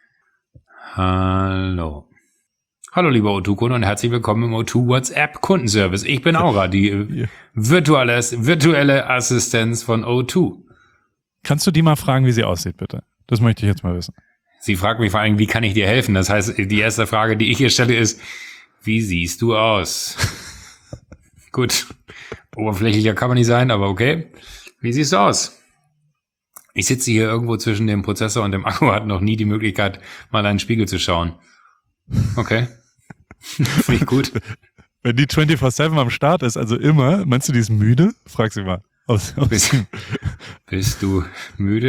Hallo. Hallo lieber O zwei Kunde und herzlich willkommen im O zwei WhatsApp Kundenservice. Ich bin Aura, die ja. virtuelle, virtuelle Assistenz von O zwei. Kannst du die mal fragen, wie sie aussieht, bitte? Das möchte ich jetzt mal wissen. Sie fragt mich vor allem, wie kann ich dir helfen? Das heißt, die erste Frage, die ich hier stelle, ist, wie siehst du aus? Gut, oberflächlicher kann man nicht sein, aber okay. Wie siehst du aus? Ich sitze hier irgendwo zwischen dem Prozessor und dem Akku, hatte noch nie die Möglichkeit, mal in einen Spiegel zu schauen. Okay. Finde ich gut. Wenn die vierundzwanzig sieben am Start ist, also immer, meinst du, die ist müde? Frag sie mal. Aus, aus bist, bist du müde?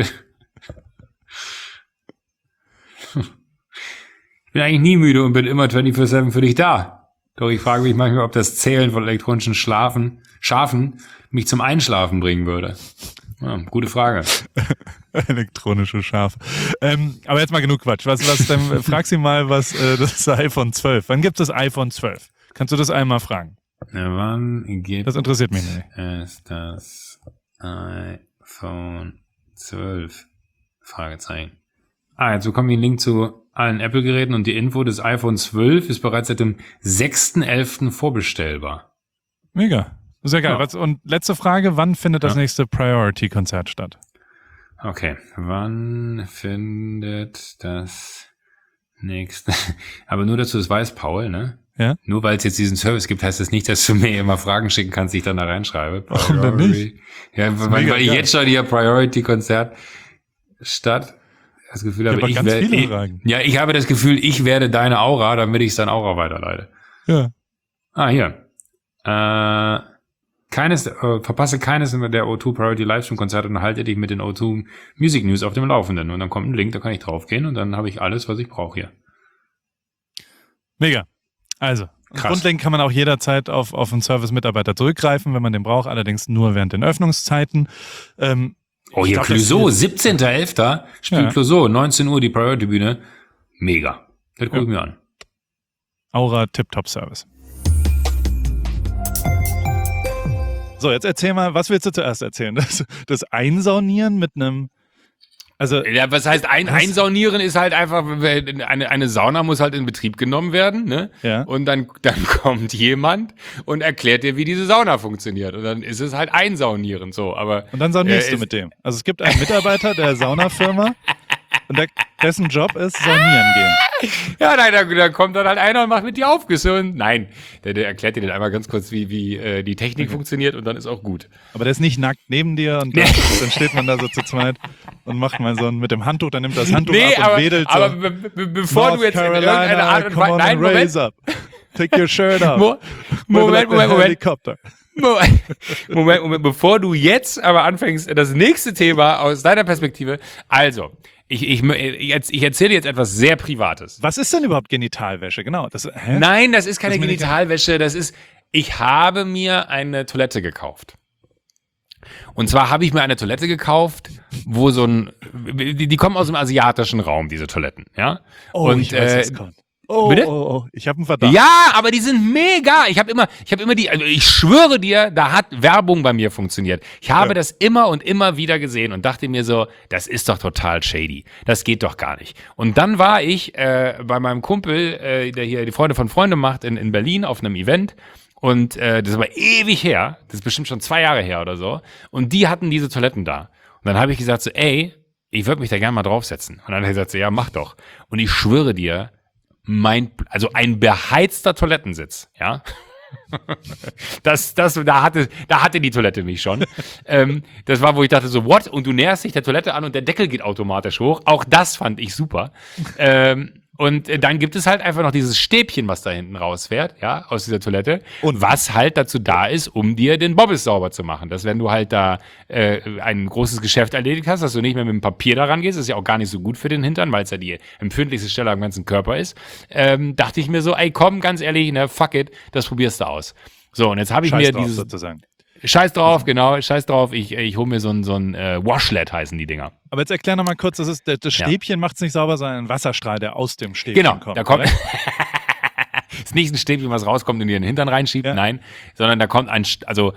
Ich bin eigentlich nie müde und bin immer vierundzwanzig sieben für dich da. Doch ich frage mich manchmal, ob das Zählen von elektronischen Schlafen, Schafen mich zum Einschlafen bringen würde. Ja, gute Frage. Elektronische Schafe. Ähm, aber jetzt mal genug Quatsch. Was, was, dann frag sie mal, was äh, das iPhone zwölf. Wann gibt es das iPhone zwölf? Kannst du das einmal fragen? Ja, wann gibt das interessiert mich nicht. es das iPhone zwölf? Fragezeichen. Ah, jetzt bekommen wir einen Link zu allen Apple-Geräten und die Info des iPhone zwölf ist bereits seit dem sechsten elften vorbestellbar. Mega. Sehr geil. Ja. Was, und letzte Frage, wann findet das ja. nächste Priority-Konzert statt? Okay, wann findet das nächste... Aber nur, dass du es weißt, Paul, ne? Ja? Nur weil es jetzt diesen Service gibt, heißt das nicht, dass du mir immer Fragen schicken kannst, die ich dann da reinschreibe. Warum denn nicht? Ja, weil, weil ich jetzt schon hier Priority-Konzert statt... Das Gefühl habe, ich, ganz werde, viele ich, Fragen. ja, ich habe das Gefühl, ich werde deine Aura, damit ich es dann Aura weiterleite. Ja. Ah, hier. Äh, keines, äh, verpasse keines der O zwei Priority Livestream Konzerte und halte dich mit den O zwei Music News auf dem Laufenden. Und dann kommt ein Link, da kann ich draufgehen und dann habe ich alles, was ich brauche hier. Mega. Also, Krass. grundlegend kann man auch jederzeit auf, auf einen Service-Mitarbeiter zurückgreifen, wenn man den braucht, allerdings nur während den Öffnungszeiten. Ähm, Oh, hier Clouseau, siebzehnter elfter spielt ja. Clouseau, neunzehn Uhr die Priority-Bühne. Mega. Das gucke ich ja. mir an. Aura Tip-Top-Service. So, jetzt erzähl mal, was willst du zuerst erzählen? Das, das Einsaunieren mit einem... Also, ja, was heißt ein, was? Einsaunieren ist halt einfach, eine, eine Sauna muss halt in Betrieb genommen werden, ne? Ja. Und dann, dann kommt jemand und erklärt dir, wie diese Sauna funktioniert. Und dann ist es halt Einsaunieren, so, aber. Und dann saunierst äh, du mit dem. Also es gibt einen Mitarbeiter der Saunafirma und der, dessen Job ist saunieren gehen. Ja, nein, da, da kommt dann halt einer und macht mit dir Aufgüsse und nein, der, der erklärt dir dann einmal ganz kurz, wie, wie äh, die Technik Okay. funktioniert und dann ist auch gut. Aber der ist nicht nackt neben dir und dann, dann steht man da so zu zweit und macht mal so ein, mit dem Handtuch, dann nimmt das Handtuch Nee, ab und aber, wedelt so. aber be be bevor North du jetzt Carolina, in irgendeiner Art und come Weise. on Nein, and Moment. raise up. Take your shirt off. Mo Moment, Moment, Moment. Helikopter. Moment, Moment, Moment, bevor du jetzt aber anfängst, das nächste Thema aus deiner Perspektive. Also, ich, ich, jetzt, ich erzähle jetzt etwas sehr Privates. Was ist denn überhaupt Genitalwäsche? Genau. Das, hä? Nein, das ist keine Das ist mir nicht- Genitalwäsche, das ist, ich habe mir eine Toilette gekauft. Und zwar habe ich mir eine Toilette gekauft, wo so ein, die, die kommen aus dem asiatischen Raum, diese Toiletten, ja? Oh, und, ich weiß, äh, was kommt. Oh, bitte? oh, oh. Ich habe einen Verdacht. Ja, aber die sind mega. Ich habe immer, ich habe immer die, also ich schwöre dir, da hat Werbung bei mir funktioniert. Ich habe Ja. das immer und immer wieder gesehen und dachte mir so, das ist doch total shady. Das geht doch gar nicht. Und dann war ich äh, bei meinem Kumpel, äh, der hier die Freunde von Freunden macht, in, in Berlin auf einem Event. Und äh, das ist aber ewig her. Das ist bestimmt schon zwei Jahre her oder so. Und die hatten diese Toiletten da. Und dann habe ich gesagt so, ey, ich würde mich da gerne mal draufsetzen. Und dann hat er gesagt so, ja, mach doch. Und ich schwöre dir, mein, also ein beheizter Toilettensitz, ja. Das, das, da hatte, da hatte die Toilette mich schon. ähm, das war, wo ich dachte so, what? Und du näherst dich der Toilette an und der Deckel geht automatisch hoch. Auch das fand ich super. Ähm, und äh, dann gibt es halt einfach noch dieses Stäbchen, was da hinten rausfährt, ja, aus dieser Toilette. Und was halt dazu da ist, um dir den Bobbes sauber zu machen. Dass wenn du halt da äh, ein großes Geschäft erledigt hast, dass du nicht mehr mit dem Papier daran gehst, ist ja auch gar nicht so gut für den Hintern, weil es ja die empfindlichste Stelle am ganzen Körper ist. Ähm, dachte ich mir so, ey, komm, ganz ehrlich, ne, fuck it, das probierst du aus. So, und jetzt habe ich Scheiß mir drauf, dieses... sozusagen. Scheiß drauf, genau, scheiß drauf. Ich, ich hole mir so ein, so ein äh, Washlet, heißen die Dinger. Aber jetzt erklär noch mal kurz, das, ist, das Ja. Stäbchen macht es nicht sauber, sondern ein Wasserstrahl, der aus dem Stäbchen Genau, kommt. da kommt. oder? Ist nicht ein Stäbchen, was rauskommt und dir in den Hintern reinschiebt, Ja. nein, sondern da kommt ein, St- also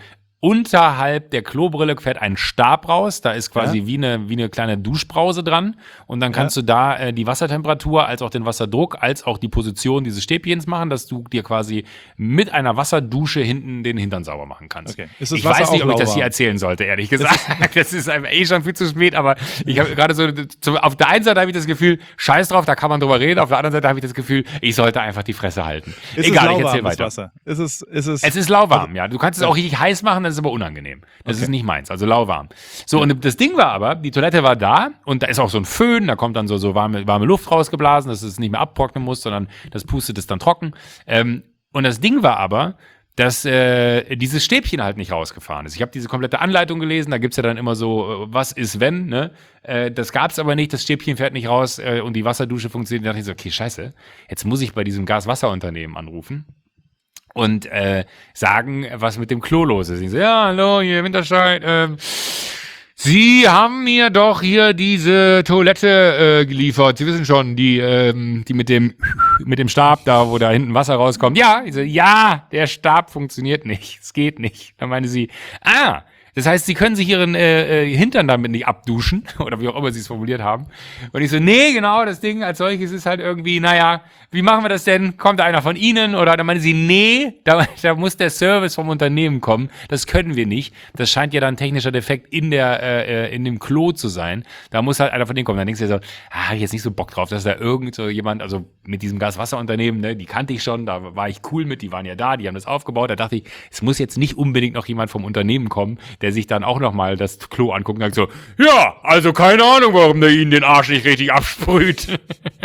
unterhalb der Klobrille fährt ein Stab raus, da ist quasi Ja. wie, eine, wie eine kleine Duschbrause dran und dann kannst Ja. du da äh, die Wassertemperatur als auch den Wasserdruck als auch die Position dieses Stäbchens machen, dass du dir quasi mit einer Wasserdusche hinten den Hintern sauber machen kannst. Okay. Ist das Ich Wasser weiß nicht, auch ob ich das lauwarm? hier erzählen sollte, ehrlich gesagt. Das ist einfach eh schon viel zu spät, aber ich habe gerade so, so, auf der einen Seite habe ich das Gefühl, scheiß drauf, da kann man drüber reden, auf der anderen Seite habe ich das Gefühl, ich sollte einfach die Fresse halten. Ist Egal, es ich erzähl lauwarmes weiter. Wasser? Ist es, ist es, Es ist lauwarm, ja. Du kannst es auch richtig heiß machen, das ist aber unangenehm. Das Okay. ist nicht meins, also lauwarm. So, und das Ding war aber, die Toilette war da und da ist auch so ein Föhn, da kommt dann so, so warme, warme Luft rausgeblasen, dass es nicht mehr abtrocknen muss, sondern das pustet es dann trocken. Ähm, und das Ding war aber, dass äh, dieses Stäbchen halt nicht rausgefahren ist. Ich habe diese komplette Anleitung gelesen, da gibt's ja dann immer so, äh, was ist wenn, ne? Äh, das gab's aber nicht, das Stäbchen fährt nicht raus äh, und die Wasserdusche funktioniert. Da dachte ich so, okay, scheiße, jetzt muss ich bei diesem Gaswasserunternehmen anrufen und äh, sagen, was mit dem Klo los ist. Ich so, ja, hallo, hier Winterscheid, ähm, Sie haben mir doch hier diese Toilette äh, geliefert. Sie wissen schon, die, ähm, die mit dem mit dem Stab da, wo da hinten Wasser rauskommt. Ja, ich so, ja, der Stab funktioniert nicht. Es geht nicht. Dann meine sie, ah, das heißt, Sie können sich Ihren äh, äh, Hintern damit nicht abduschen oder wie auch immer Sie es formuliert haben. Und ich so, nee, genau, das Ding als solches ist halt irgendwie, naja, wie machen wir das denn? Kommt da einer von Ihnen? Oder dann meinte sie, nee, da, da muss der Service vom Unternehmen kommen. Das können wir nicht. Das scheint ja dann ein technischer Defekt in der äh, in dem Klo zu sein. Da muss halt einer von denen kommen. Dann denkst du dir so, ah, hab ich jetzt nicht so Bock drauf, dass da irgend so jemand, also mit diesem Gaswasserunternehmen, ne, die kannte ich schon, da war ich cool mit, die waren ja da, die haben das aufgebaut. Da dachte ich, es muss jetzt nicht unbedingt noch jemand vom Unternehmen kommen, der sich dann auch nochmal das Klo anguckt und sagt so, ja, also keine Ahnung, warum der Ihnen den Arsch nicht richtig absprüht.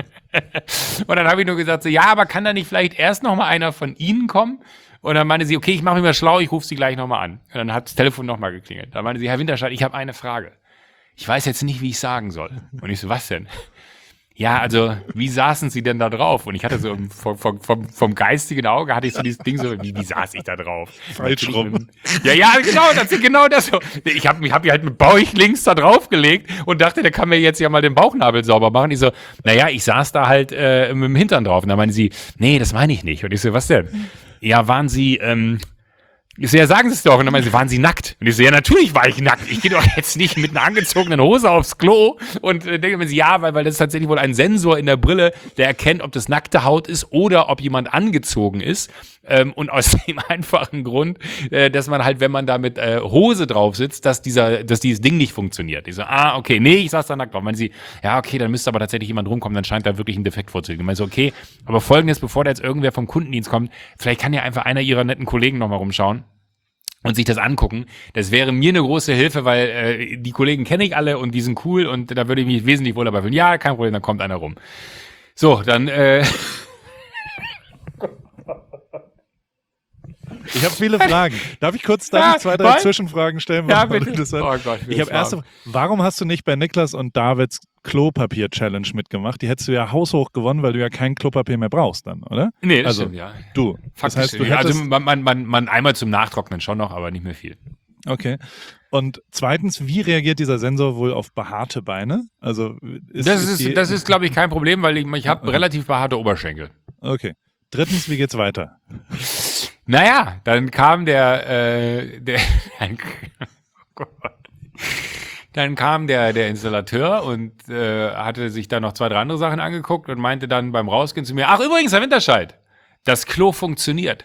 Und dann habe ich nur gesagt so, ja, aber kann da nicht vielleicht erst noch mal einer von Ihnen kommen? Und dann meinte sie, okay, ich mache mich mal schlau, ich rufe Sie gleich noch mal an. Und dann hat das Telefon noch mal geklingelt. Dann meinte sie, Herr Winterscheid, ich habe eine Frage. Ich weiß jetzt nicht, wie ich sagen soll. Und ich so, was denn? Ja, also, wie saßen Sie denn da drauf? Und ich hatte so vom, vom, vom, vom geistigen Auge hatte ich so dieses Ding so, wie, wie saß ich da drauf? Falsch rum. Ja, ja, genau, das ist genau das so. Ich habe mich hab mich halt mit Bauch links da draufgelegt und dachte, der kann mir jetzt ja mal den Bauchnabel sauber machen. Ich so, naja, ich saß da halt äh, mit dem Hintern drauf. Und dann meinte sie, nee, das meine ich nicht. Und ich so, was denn? Ja, waren Sie, ähm, ich so, ja, sagen Sie es doch. Und dann meinte sie, waren Sie nackt? Und ich so, ja, natürlich war ich nackt. Ich gehe doch jetzt nicht mit einer angezogenen Hose aufs Klo. Und äh, denke mir so, ja, weil, weil das ist tatsächlich wohl ein Sensor in der Brille, der erkennt, ob das nackte Haut ist oder ob jemand angezogen ist. Ähm, und aus dem einfachen Grund, äh, dass man halt, wenn man da mit äh, Hose drauf sitzt, dass dieser, dass dieses Ding nicht funktioniert. Ich so, ah, okay, nee, ich saß da nackt drauf. Meinen sie, ja, okay, dann müsste aber tatsächlich jemand rumkommen, dann scheint da wirklich ein Defekt vorzulegen. Ich meine so, okay, aber Folgendes, bevor da jetzt irgendwer vom Kundendienst kommt, vielleicht kann ja einfach einer ihrer netten Kollegen nochmal rumschauen und sich das angucken. Das wäre mir eine große Hilfe, weil äh, die Kollegen kenne ich alle und die sind cool und da würde ich mich wesentlich wohl dabei fühlen. Ja, kein Problem, dann kommt einer rum. So, dann äh Ich habe viele Fragen. Darf ich kurz, darf Ja, ich zwei, drei was? Zwischenfragen stellen? Ja, Weil bitte. das hat- Oh Gott, ich habe erste, warum hast du nicht bei Niklas und Davids Klopapier-Challenge mitgemacht? Die hättest du ja haushoch gewonnen, weil du ja kein Klopapier mehr brauchst dann, oder? Nee, das Also, stimmt, ja. Du. Das Faktisch, heißt, du ja, hättest, also man, man, man, man einmal zum Nachtrocknen schon noch, aber nicht mehr viel. okay. Und zweitens, wie reagiert dieser Sensor wohl auf behaarte Beine? Also ist, Das ist, die, ist, das ist, glaube ich, kein Problem, weil ich, ich habe Okay. relativ behaarte Oberschenkel. Okay. Drittens, wie geht's weiter? Naja, dann kam der, äh, der oh Gott. Dann kam der, der Installateur und äh, hatte sich dann noch zwei, drei andere Sachen angeguckt und meinte dann beim Rausgehen zu mir, ach übrigens, Herr Winterscheid, das Klo funktioniert.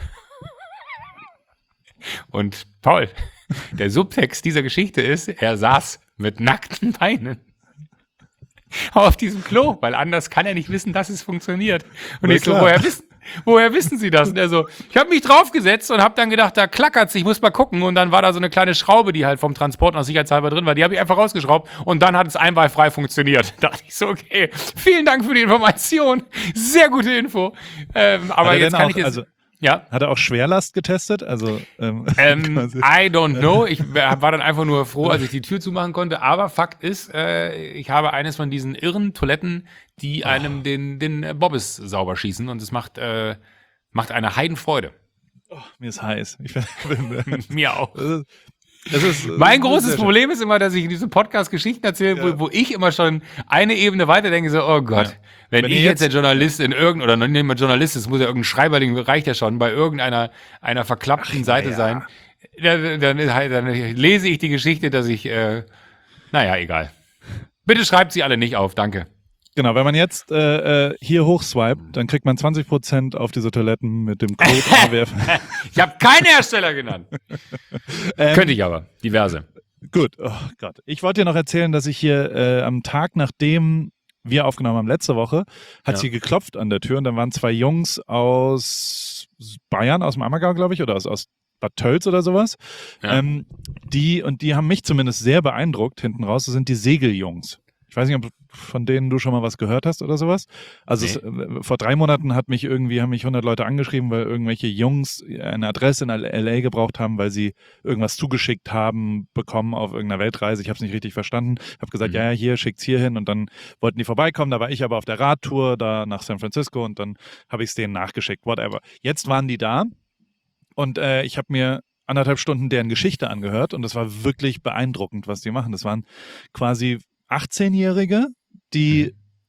Und Paul, der Subtext dieser Geschichte ist, er saß mit nackten Beinen auf diesem Klo, weil anders kann er nicht wissen, dass es funktioniert. Und Na ich so, klar. woher wissen, woher wissen Sie das? Und er so, ich habe mich draufgesetzt und habe dann gedacht, da klackert's, ich muss mal gucken. Und dann war da so eine kleine Schraube, die halt vom Transport noch sicherheitshalber drin war. Die habe ich einfach rausgeschraubt und dann hat es einwandfrei funktioniert. Da dachte ich so, okay, vielen Dank für die Information. Sehr gute Info. Ähm, aber Hat er jetzt denn kann auch, ich jetzt... also, ja. hat er auch Schwerlast getestet? Also, ähm, Ähm, quasi- I don't know. Ich war dann einfach nur froh, als ich die Tür zumachen konnte. Aber Fakt ist, äh, ich habe eines von diesen irren Toiletten, die einem den, den Bobbes sauber schießen. Und es macht, äh, macht eine Heidenfreude. mir ist heiß. Ich bin, Mir auch. es ist, Mein sehr großes schön. Problem ist immer, dass ich in diesem Podcast Geschichten erzähle, Ja. wo, wo ich immer schon eine Ebene weiter denke, so, oh Gott, Ja. wenn, Wenn ich ihr jetzt der jetzt- Journalist in irgendeiner, oder noch nicht mal Journalist, es muss ja irgendein Schreiberling, reicht ja schon, bei irgendeiner einer verklappten Seite ja. sein. Dann, dann, dann lese ich die Geschichte, dass ich, äh, naja, egal. Bitte schreibt sie alle nicht auf, danke. Genau, wenn man jetzt äh, äh, hier hochswipet, dann kriegt man zwanzig Prozent auf diese Toiletten mit dem Code A W F. Ich habe keinen Hersteller genannt. ähm, Könnte ich aber, diverse. Gut, oh Gott. Ich wollte dir noch erzählen, dass ich hier äh, am Tag, nachdem wir aufgenommen haben, letzte Woche, hat Ja. sie geklopft an der Tür und dann waren zwei Jungs aus Bayern, aus dem Ammergau, glaube ich, oder aus, aus Bad Tölz oder sowas. Ja. Ähm, die, und die haben mich zumindest sehr beeindruckt hinten raus. Das sind die Segeljungs. Ich weiß nicht, ob von denen du schon mal was gehört hast oder sowas. Also Nee. es, äh, vor drei Monaten hat mich irgendwie, haben mich hundert Leute angeschrieben, weil irgendwelche Jungs eine Adresse in L A gebraucht haben, weil sie irgendwas zugeschickt haben, bekommen auf irgendeiner Weltreise. Ich habe es nicht richtig verstanden. Habe gesagt, Mhm. ja, ja, hier, schickt's hier hin. Und dann wollten die vorbeikommen. Da war ich aber auf der Radtour da nach San Francisco und dann habe ich es denen nachgeschickt, whatever. Jetzt waren die da und äh, ich habe mir anderthalb Stunden deren Geschichte angehört und das war wirklich beeindruckend, was die machen. Das waren quasi achtzehnjährige, die,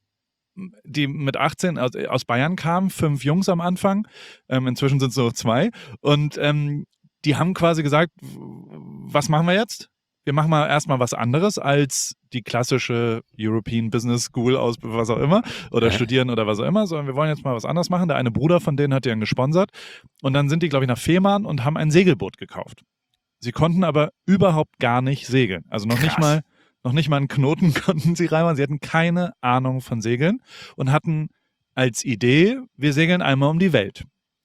die mit achtzehn aus, aus Bayern kamen, fünf Jungs am Anfang, ähm, inzwischen sind es nur zwei und ähm, die haben quasi gesagt, was machen wir jetzt? Wir machen mal erstmal was anderes als die klassische European Business School aus was auch immer oder Hä? studieren oder was auch immer, sondern wir wollen jetzt mal was anderes machen. Der eine Bruder von denen hat die dann gesponsert und dann sind die, glaube ich, nach Fehmarn und haben ein Segelboot gekauft. Sie konnten aber überhaupt gar nicht segeln. Also noch Krass. nicht mal Noch nicht mal einen Knoten konnten sie reinmachen. Sie hatten keine Ahnung von Segeln und hatten als Idee, wir segeln einmal um die Welt.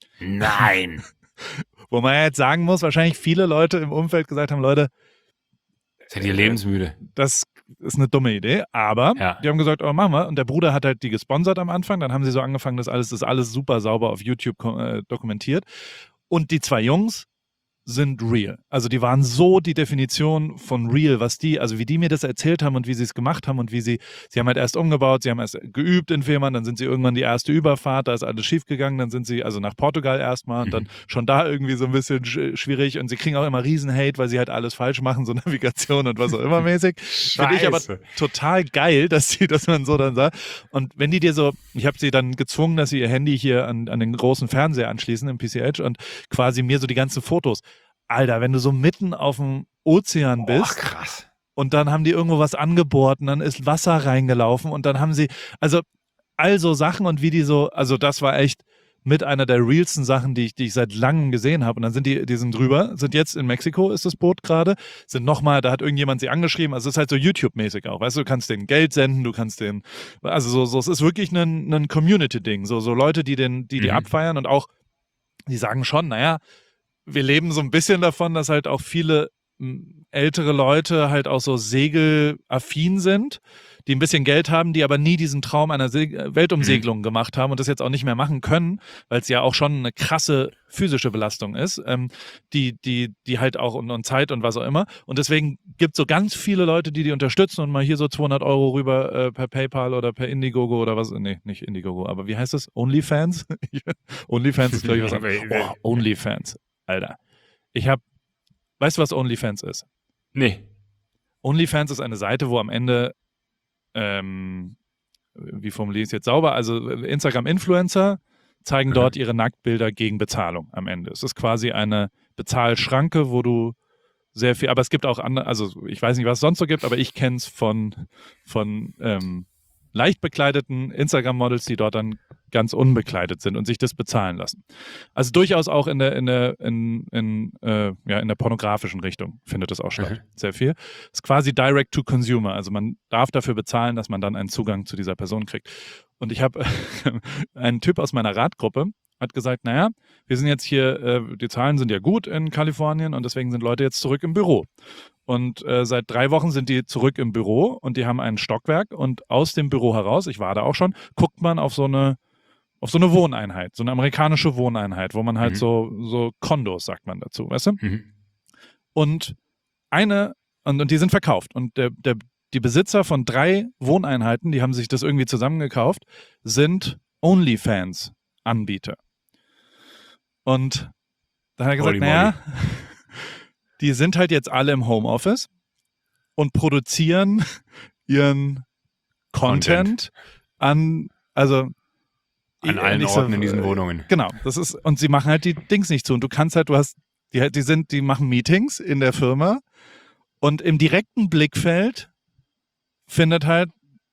Nein. Wo man ja jetzt sagen muss, wahrscheinlich viele Leute im Umfeld gesagt haben, Leute, Seid ihr lebensmüde? das ist eine dumme Idee, aber Ja. die haben gesagt, oh, machen wir. Und der Bruder hat halt die gesponsert am Anfang. Dann haben sie so angefangen, das alles, das ist alles super sauber auf YouTube äh, dokumentiert. Und die zwei Jungs sind real. Also die waren so die Definition von real, was die, also wie die mir das erzählt haben und wie sie es gemacht haben und wie sie, sie haben halt erst umgebaut, sie haben erst geübt in Fehmarn, dann sind sie irgendwann die erste Überfahrt, da ist alles schief gegangen, dann sind sie also nach Portugal erstmal und dann schon da irgendwie so ein bisschen sch- schwierig und sie kriegen auch immer riesen Hate, weil sie halt alles falsch machen, so Navigation und was auch immer mäßig. Finde ich aber Scheiße. total geil, dass sie, dass man so dann sagt. Und wenn die dir so, ich habe sie dann gezwungen, dass sie ihr Handy hier an, an den großen Fernseher anschließen im P C H und quasi mir so die ganzen Fotos. Alter, wenn du so mitten auf dem Ozean Oh, bist krass. und dann haben die irgendwo was angebohrt und dann ist Wasser reingelaufen und dann haben sie, also all so Sachen und wie die so, also das war echt mit einer der realsten Sachen, die ich, die ich seit langem gesehen habe. Und dann sind die, die sind drüber, sind jetzt in Mexiko, ist das Boot gerade, sind nochmal, da hat irgendjemand sie angeschrieben, also es ist halt so YouTube-mäßig auch, weißt du, du kannst denen Geld senden, du kannst denen, also so, so es ist wirklich ein, ein Community-Ding, so, so Leute, die den, die, die Mhm. abfeiern und auch, die sagen schon, naja, wir leben so ein bisschen davon, dass halt auch viele m, ältere Leute halt auch so segelaffin sind, die ein bisschen Geld haben, die aber nie diesen Traum einer Seg- Weltumsegelung gemacht haben und das jetzt auch nicht mehr machen können, weil es ja auch schon eine krasse physische Belastung ist, ähm, die, die, die halt auch und, und Zeit und was auch immer. Und deswegen gibt es so ganz viele Leute, die die unterstützen und mal hier so zweihundert Euro rüber äh, per PayPal oder per Indiegogo oder was, nee, nicht Indiegogo, aber wie heißt das? OnlyFans? OnlyFans ist, glaube ich, was anderes. Oh, OnlyFans. Alter. Ich habe, weißt du, was OnlyFans ist? Nee. OnlyFans ist eine Seite, wo am Ende, ähm, wie formuliere ich es jetzt sauber, also Instagram-Influencer zeigen Mhm. dort ihre Nacktbilder gegen Bezahlung am Ende. Es ist quasi eine Bezahlschranke, wo du sehr viel, aber es gibt auch andere, also ich weiß nicht, was es sonst so gibt, aber ich kenne es von, von ähm, leicht bekleideten Instagram-Models, die dort dann ganz unbekleidet sind und sich das bezahlen lassen. Also durchaus auch in der, in der, in, in, äh, ja, in der pornografischen Richtung findet das auch statt. Mhm. Sehr viel. Ist quasi direct to consumer. Also man darf dafür bezahlen, dass man dann einen Zugang zu dieser Person kriegt. Und ich habe einen Typ aus meiner Radgruppe, hat gesagt, naja, wir sind jetzt hier, äh, die Zahlen sind ja gut in Kalifornien und deswegen sind Leute jetzt zurück im Büro. Und äh, seit drei Wochen sind die zurück im Büro und die haben ein Stockwerk und aus dem Büro heraus, ich war da auch schon, guckt man auf so eine auf so eine Wohneinheit, so eine amerikanische Wohneinheit, wo man halt Mhm. so, so Kondos, sagt man dazu, weißt du? Mhm. Und eine, und, und die sind verkauft. Und der, der, die Besitzer von drei Wohneinheiten, die haben sich das irgendwie zusammengekauft, sind OnlyFans-Anbieter. Und da hat er gesagt, Holy naja, die sind halt jetzt alle im Homeoffice und produzieren ihren Content, Content. an, also An eh, allen nicht so, Orten in diesen äh, Wohnungen. Genau, das ist, und sie machen halt die Dings nicht zu. Und du kannst halt, du hast Die, die, sind, die machen Meetings in der Firma und im direkten Blickfeld findet halt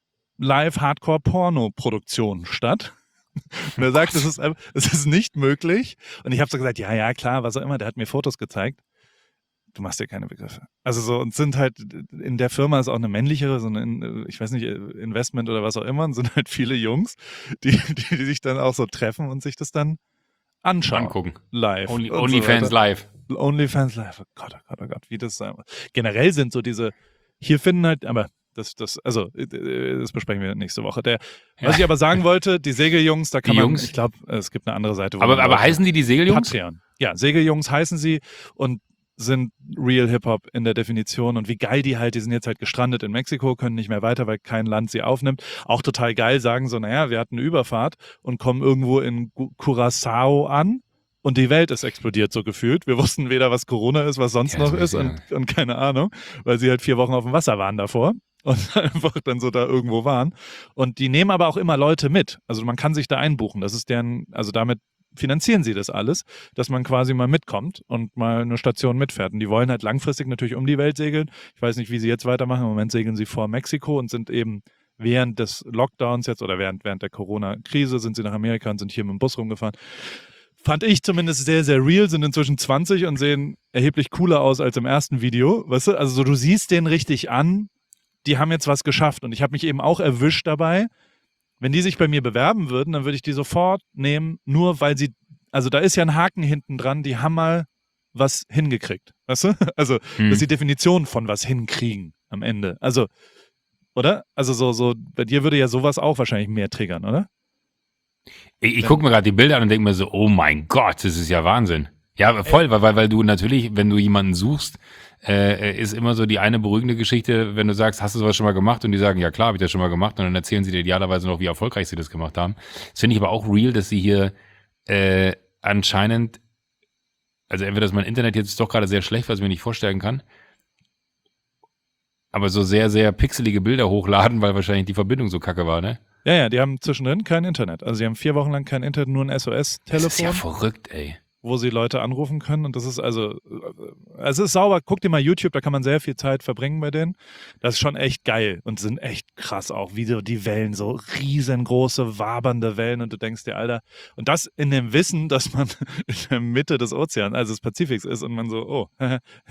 Live-Hardcore-Porno-Produktion statt. Und er sagt, es ist, es ist nicht möglich. Und ich habe so gesagt, ja, ja, klar, was auch immer. Der hat mir Fotos gezeigt. Du machst dir keine Begriffe. Also so, und sind halt, in der Firma ist auch eine männlichere, so ein, ich weiß nicht, Investment oder was auch immer, und sind halt viele Jungs, die, die, die sich dann auch so treffen und sich das dann anschauen. Angucken. Live. Only, OnlyFans so live. OnlyFans live. Oh Gott, oh Gott, oh Gott, wie das sein muss. Generell sind so diese, hier finden halt, aber das, das, also, das besprechen wir nächste Woche. Der, Ja. was ich aber sagen wollte, die Segeljungs, da kann Die man, Jungs? ich glaube, es gibt eine andere Seite. Wo Aber, man aber Leute- heißen die die Segeljungs? Patreon. Ja, Segeljungs heißen sie und sind Real Hip-Hop in der Definition und wie geil die halt, die sind jetzt halt gestrandet in Mexiko, können nicht mehr weiter, weil kein Land sie aufnimmt. Auch total geil, sagen so, naja, wir hatten eine Überfahrt und kommen irgendwo in Gu- Curaçao an und die Welt ist explodiert, so gefühlt. Wir wussten weder, was Corona ist, was sonst Ja, noch das ist weiß und, und keine Ahnung, weil sie halt vier Wochen auf dem Wasser waren davor und einfach dann so da irgendwo waren. Und die nehmen aber auch immer Leute mit. Also man kann sich da einbuchen. Das ist deren, also damit finanzieren sie das alles, dass man quasi mal mitkommt und mal eine Station mitfährt. Und die wollen halt langfristig natürlich um die Welt segeln. Ich weiß nicht, wie sie jetzt weitermachen. Im Moment segeln sie vor Mexiko und sind eben während des Lockdowns jetzt oder während, während der Corona-Krise sind sie nach Amerika und sind hier mit dem Bus rumgefahren. Fand ich zumindest sehr, sehr real, sind inzwischen zwanzig und sehen erheblich cooler aus als im ersten Video. Weißt du, also so, du siehst den richtig an, die haben jetzt was geschafft. Und ich habe mich eben auch erwischt dabei, wenn die sich bei mir bewerben würden, dann würde ich die sofort nehmen, nur weil sie, also da ist ja ein Haken hinten dran, die haben mal was hingekriegt. Weißt du? Also, Hm. das ist die Definition von was hinkriegen am Ende. Also, oder? Also so, so, bei dir würde ja sowas auch wahrscheinlich mehr triggern, oder? Ich, ich gucke mir gerade die Bilder an und denke mir so, oh mein Gott, das ist ja Wahnsinn. Ja, voll, weil, weil, weil du natürlich, wenn du jemanden suchst, äh, ist immer so die eine beruhigende Geschichte, wenn du sagst, hast du sowas schon mal gemacht? Und die sagen, ja klar, habe ich das schon mal gemacht. Und dann erzählen sie dir idealerweise noch, wie erfolgreich sie das gemacht haben. Das finde ich aber auch real, dass sie hier äh, anscheinend, also entweder ist mein Internet jetzt doch gerade sehr schlecht, was ich mir nicht vorstellen kann, aber so sehr, sehr pixelige Bilder hochladen, weil wahrscheinlich die Verbindung so kacke war, ne? Ja, ja, die haben zwischendrin kein Internet. Also sie haben vier Wochen lang kein Internet, nur ein S O Das ist S-Telefon, ja verrückt, ey. wo sie Leute anrufen können. Und das ist also, äh, es ist sauber. Guck dir mal YouTube, da kann man sehr viel Zeit verbringen bei denen. Das ist schon echt geil und sind echt krass auch, wie so die Wellen, so riesengroße, wabernde Wellen. Und du denkst dir, Alter, und das in dem Wissen, dass man in der Mitte des Ozeans, also des Pazifiks ist und man so, oh,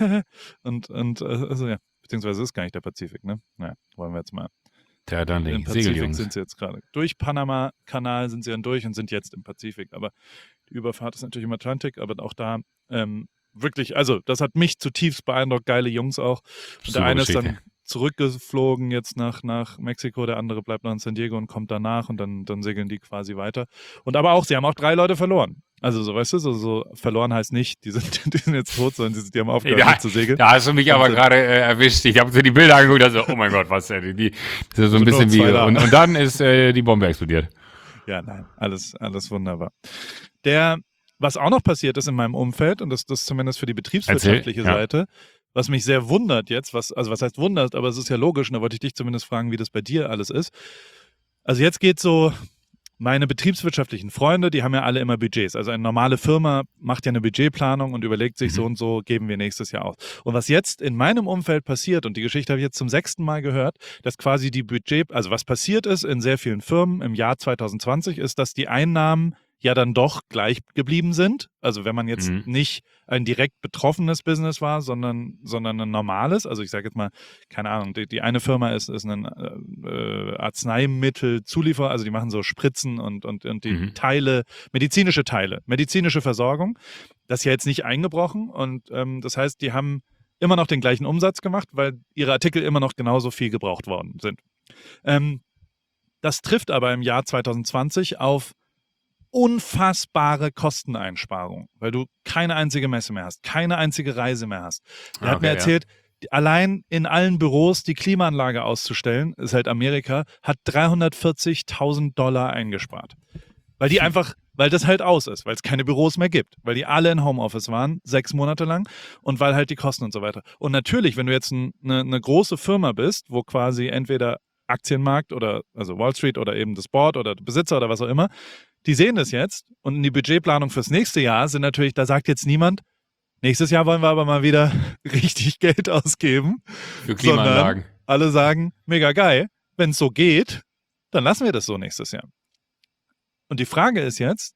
und, und, also ja, beziehungsweise ist gar nicht der Pazifik, ne? Naja, wollen wir jetzt mal. Ja, dann Im Ding. Pazifik Segeljungs. sind sie jetzt gerade. Durch Panama-Kanal sind sie dann durch und sind jetzt im Pazifik. Aber die Überfahrt ist natürlich im Atlantik, aber auch da ähm, wirklich, also das hat mich zutiefst beeindruckt, geile Jungs auch. Und Super der eine ist Geschichte. dann zurückgeflogen jetzt nach, nach Mexiko, der andere bleibt noch in San Diego und kommt danach und dann, dann segeln die quasi weiter. Und aber auch, sie haben auch drei Leute verloren. Also so, weißt du, so, so verloren heißt nicht, die sind, die sind jetzt tot, sondern die, die haben aufgehört Ja, mit zu segeln. Da hast du mich aber Und, äh, gerade äh, erwischt. Ich habe so die Bilder angeguckt und so, oh mein Gott, was denn? Die, das ist so ein Sind bisschen nur wie. zwei da. Und, und dann ist äh, die Bombe explodiert. Ja, nein, alles, alles wunderbar. Der, was auch noch passiert ist in meinem Umfeld, und das, das zumindest für die betriebswirtschaftliche Erzähl, ja. Seite, was mich sehr wundert jetzt, was, also was heißt wundert, aber es ist ja logisch, und da wollte ich dich zumindest fragen, wie das bei dir alles ist. Also jetzt geht so, meine betriebswirtschaftlichen Freunde, die haben ja alle immer Budgets. Also eine normale Firma macht ja eine Budgetplanung und überlegt sich, Mhm. so und so geben wir nächstes Jahr aus. Und was jetzt in meinem Umfeld passiert, und die Geschichte habe ich jetzt zum sechsten Mal gehört, dass quasi die Budget, also was passiert ist in sehr vielen Firmen im Jahr zwanzig zwanzig, ist, dass die Einnahmen ja dann doch gleich geblieben sind. Also wenn man jetzt Mhm. nicht ein direkt betroffenes Business war, sondern, sondern ein normales. Also ich sage jetzt mal, keine Ahnung, die, die eine Firma ist, ist ein äh, Arzneimittelzulieferer, also die machen so Spritzen und, und, und die Mhm. Teile, medizinische Teile, medizinische Versorgung. Das ist ja jetzt nicht eingebrochen und ähm, das heißt, die haben immer noch den gleichen Umsatz gemacht, weil ihre Artikel immer noch genauso viel gebraucht worden sind. Ähm, das trifft aber im Jahr zwanzig zwanzig auf unfassbare Kosteneinsparung, weil du keine einzige Messe mehr hast, keine einzige Reise mehr hast. Er Ah, hat mir okay, ja. erzählt, allein in allen Büros die Klimaanlage auszustellen, ist halt Amerika, hat dreihundertvierzigtausend Dollar eingespart. Weil die einfach, weil das halt aus ist, weil es keine Büros mehr gibt, weil die alle in Homeoffice waren, sechs Monate lang und weil halt die Kosten und so weiter. Und natürlich, wenn du jetzt ein, eine, eine große Firma bist, wo quasi entweder Aktienmarkt oder also Wall Street oder eben das Board oder der Besitzer oder was auch immer, die sehen das jetzt und in die Budgetplanung fürs nächste Jahr sind natürlich, da sagt jetzt niemand, Nächstes Jahr wollen wir aber mal wieder richtig Geld ausgeben. Für Klimaanlagen. Alle sagen, mega geil, wenn es so geht, dann lassen wir das so nächstes Jahr. Und die Frage ist jetzt,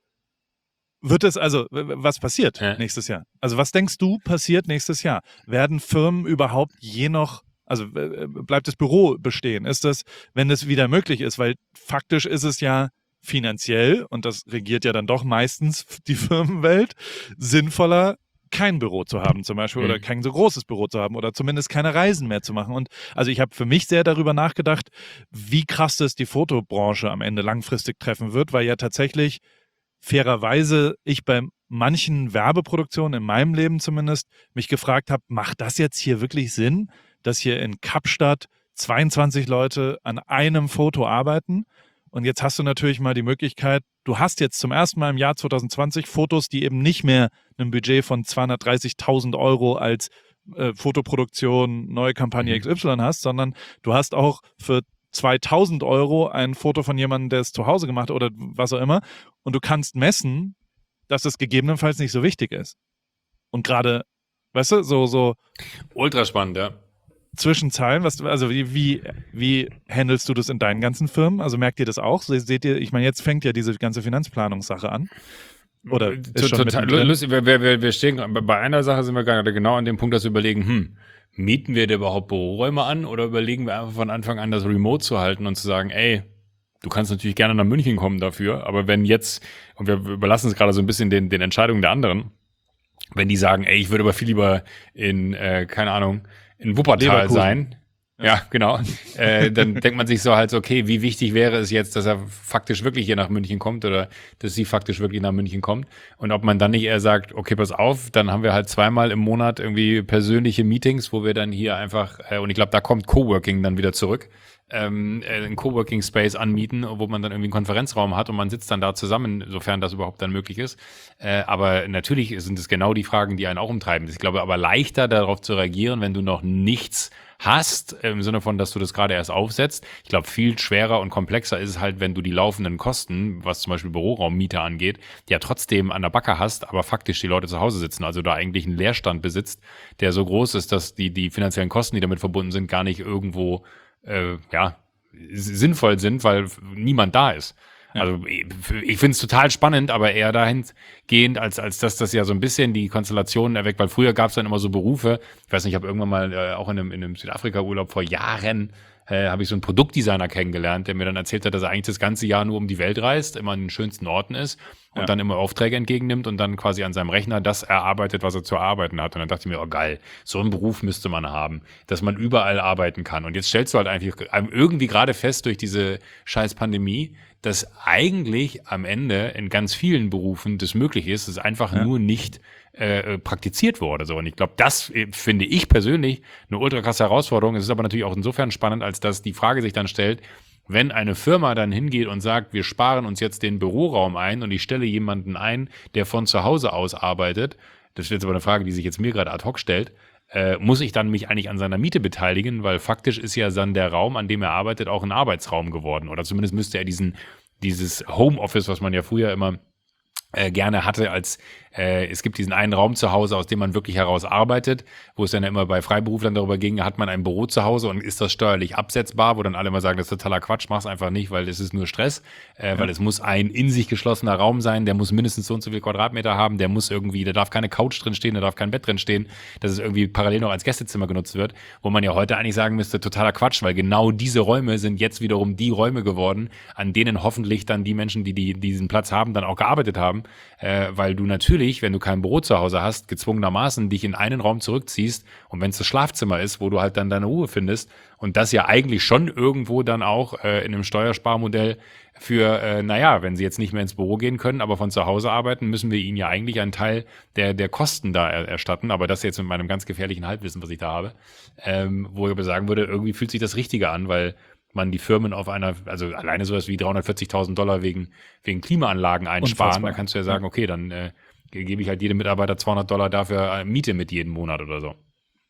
wird es also, was passiert ja. nächstes Jahr? Also was denkst du passiert nächstes Jahr? Werden Firmen überhaupt je noch, also bleibt das Büro bestehen? Ist das, wenn es wieder möglich ist? Weil faktisch ist es ja finanziell, und das regiert ja dann doch meistens die Firmenwelt, sinnvoller, kein Büro zu haben zum Beispiel mhm. oder kein so großes Büro zu haben oder zumindest keine Reisen mehr zu machen. Und also ich habe für mich sehr darüber nachgedacht, wie krass das die Fotobranche am Ende langfristig treffen wird, weil ja tatsächlich fairerweise ich bei manchen Werbeproduktionen in meinem Leben zumindest mich gefragt habe, macht das jetzt hier wirklich Sinn, dass hier in Kapstadt zweiundzwanzig Leute an einem Foto arbeiten? Und jetzt hast du natürlich mal die Möglichkeit, du hast jetzt zum ersten Mal im Jahr zwanzig zwanzig Fotos, die eben nicht mehr ein Budget von zweihundertdreißigtausend Euro als äh, Fotoproduktion, neue Kampagne X Y hast, sondern du hast auch für zweitausend Euro ein Foto von jemandem, der es zu Hause gemacht hat oder was auch immer. Und du kannst messen, dass es gegebenenfalls nicht so wichtig ist. Und gerade, weißt du, so, so. Ultra spannend, ja. Zwischenzahlen, was, also wie, wie, wie handelst du das in deinen ganzen Firmen? Also merkt ihr das auch? Seht ihr, ich meine, jetzt fängt ja diese ganze Finanzplanungssache an. Oder ist schon total lustig. Wir, wir, wir stehen, bei einer Sache sind wir gerade genau an dem Punkt, dass wir überlegen, hm, mieten wir dir überhaupt Büroräume an oder überlegen wir einfach von Anfang an, das Remote zu halten und zu sagen, ey, du kannst natürlich gerne nach München kommen dafür, aber wenn jetzt, und wir überlassen es gerade so ein bisschen den, den Entscheidungen der anderen, wenn die sagen, ey, ich würde aber viel lieber in, äh, keine Ahnung, in Wuppertal Leverkusen sein. Ja, genau. äh, dann denkt man sich so halt, okay, wie wichtig wäre es jetzt, dass er faktisch wirklich hier nach München kommt oder dass sie faktisch wirklich nach München kommt. Und ob man dann nicht eher sagt, okay, pass auf, dann haben wir halt zweimal im Monat irgendwie persönliche Meetings, wo wir dann hier einfach, äh, und ich glaube, da kommt Coworking dann wieder zurück, ähm, äh, einen Coworking-Space anmieten, wo man dann irgendwie einen Konferenzraum hat und man sitzt dann da zusammen, sofern das überhaupt dann möglich ist. Äh, aber natürlich sind es genau die Fragen, die einen auch umtreiben. Ich glaube aber leichter darauf zu reagieren, wenn du noch nichts hast, im Sinne von, dass du das gerade erst aufsetzt. Ich glaube, viel schwerer und komplexer ist es halt, wenn du die laufenden Kosten, was zum Beispiel Büroraummiete angeht, ja trotzdem an der Backe hast, aber faktisch die Leute zu Hause sitzen. Also da eigentlich einen Leerstand besitzt, der so groß ist, dass die, die finanziellen Kosten, die damit verbunden sind, gar nicht irgendwo äh, ja sinnvoll sind, weil niemand da ist. Ja. Also ich finde es total spannend, aber eher dahingehend, als als dass das ja so ein bisschen die Konstellationen erweckt, weil früher gab es dann immer so Berufe, ich weiß nicht, ich habe irgendwann mal äh, auch in einem, in einem Südafrika-Urlaub vor Jahren äh, habe ich so einen Produktdesigner kennengelernt, der mir dann erzählt hat, dass er eigentlich das ganze Jahr nur um die Welt reist, immer an den schönsten Orten ist und ja. dann immer Aufträge entgegennimmt und dann quasi an seinem Rechner das erarbeitet, was er zu erarbeiten hat. Und dann dachte ich mir, oh geil, so einen Beruf müsste man haben, dass man überall arbeiten kann. Und jetzt stellst du halt einfach irgendwie gerade fest durch diese scheiß Pandemie, dass eigentlich am Ende in ganz vielen Berufen das möglich ist, es einfach ja. nur nicht äh, praktiziert wurde. So. Und ich glaube, das äh, finde ich persönlich eine ultra krasse Herausforderung. Es ist aber natürlich auch insofern spannend, als dass die Frage sich dann stellt, wenn eine Firma dann hingeht und sagt, wir sparen uns jetzt den Büroraum ein und ich stelle jemanden ein, der von zu Hause aus arbeitet, das ist jetzt aber eine Frage, die sich jetzt mir gerade ad hoc stellt, Äh, muss ich dann mich eigentlich an seiner Miete beteiligen, weil faktisch ist ja dann der Raum, an dem er arbeitet, auch ein Arbeitsraum geworden. Oder zumindest müsste er diesen, dieses Homeoffice, was man ja früher immer äh, gerne hatte, als äh, es gibt diesen einen Raum zu Hause, aus dem man wirklich heraus arbeitet, wo es dann ja immer bei Freiberuflern darüber ging, hat man ein Büro zu Hause und ist das steuerlich absetzbar, wo dann alle immer sagen, das ist totaler Quatsch, mach's einfach nicht, weil es ist nur Stress, äh, ja. weil es muss ein in sich geschlossener Raum sein, der muss mindestens so und so viel Quadratmeter haben, der muss irgendwie, da darf keine Couch drin stehen, da darf kein Bett drin stehen, dass es irgendwie parallel noch als Gästezimmer genutzt wird, wo man ja heute eigentlich sagen müsste, totaler Quatsch, weil genau diese Räume sind jetzt wiederum die Räume geworden, an denen hoffentlich dann die Menschen, die, die diesen Platz haben, dann auch gearbeitet haben, äh, weil du natürlich, wenn du kein Büro zu Hause hast, gezwungenermaßen dich in einen Raum zurückziehst und wenn es das Schlafzimmer ist, wo du halt dann deine Ruhe findest und das ja eigentlich schon irgendwo dann auch äh, in einem Steuersparmodell für, äh, naja, wenn sie jetzt nicht mehr ins Büro gehen können, aber von zu Hause arbeiten, müssen wir ihnen ja eigentlich einen Teil der der Kosten da er, erstatten, aber das jetzt mit meinem ganz gefährlichen Halbwissen, was ich da habe, ähm, wo ich aber sagen würde, irgendwie fühlt sich das Richtige an, weil man die Firmen auf einer, also alleine sowas wie dreihundertvierzigtausend Dollar wegen, wegen Klimaanlagen einsparen, Unfassbar. Da kannst du ja sagen, okay, dann äh, gebe ich halt jedem Mitarbeiter zweihundert Dollar dafür Miete mit jeden Monat oder so.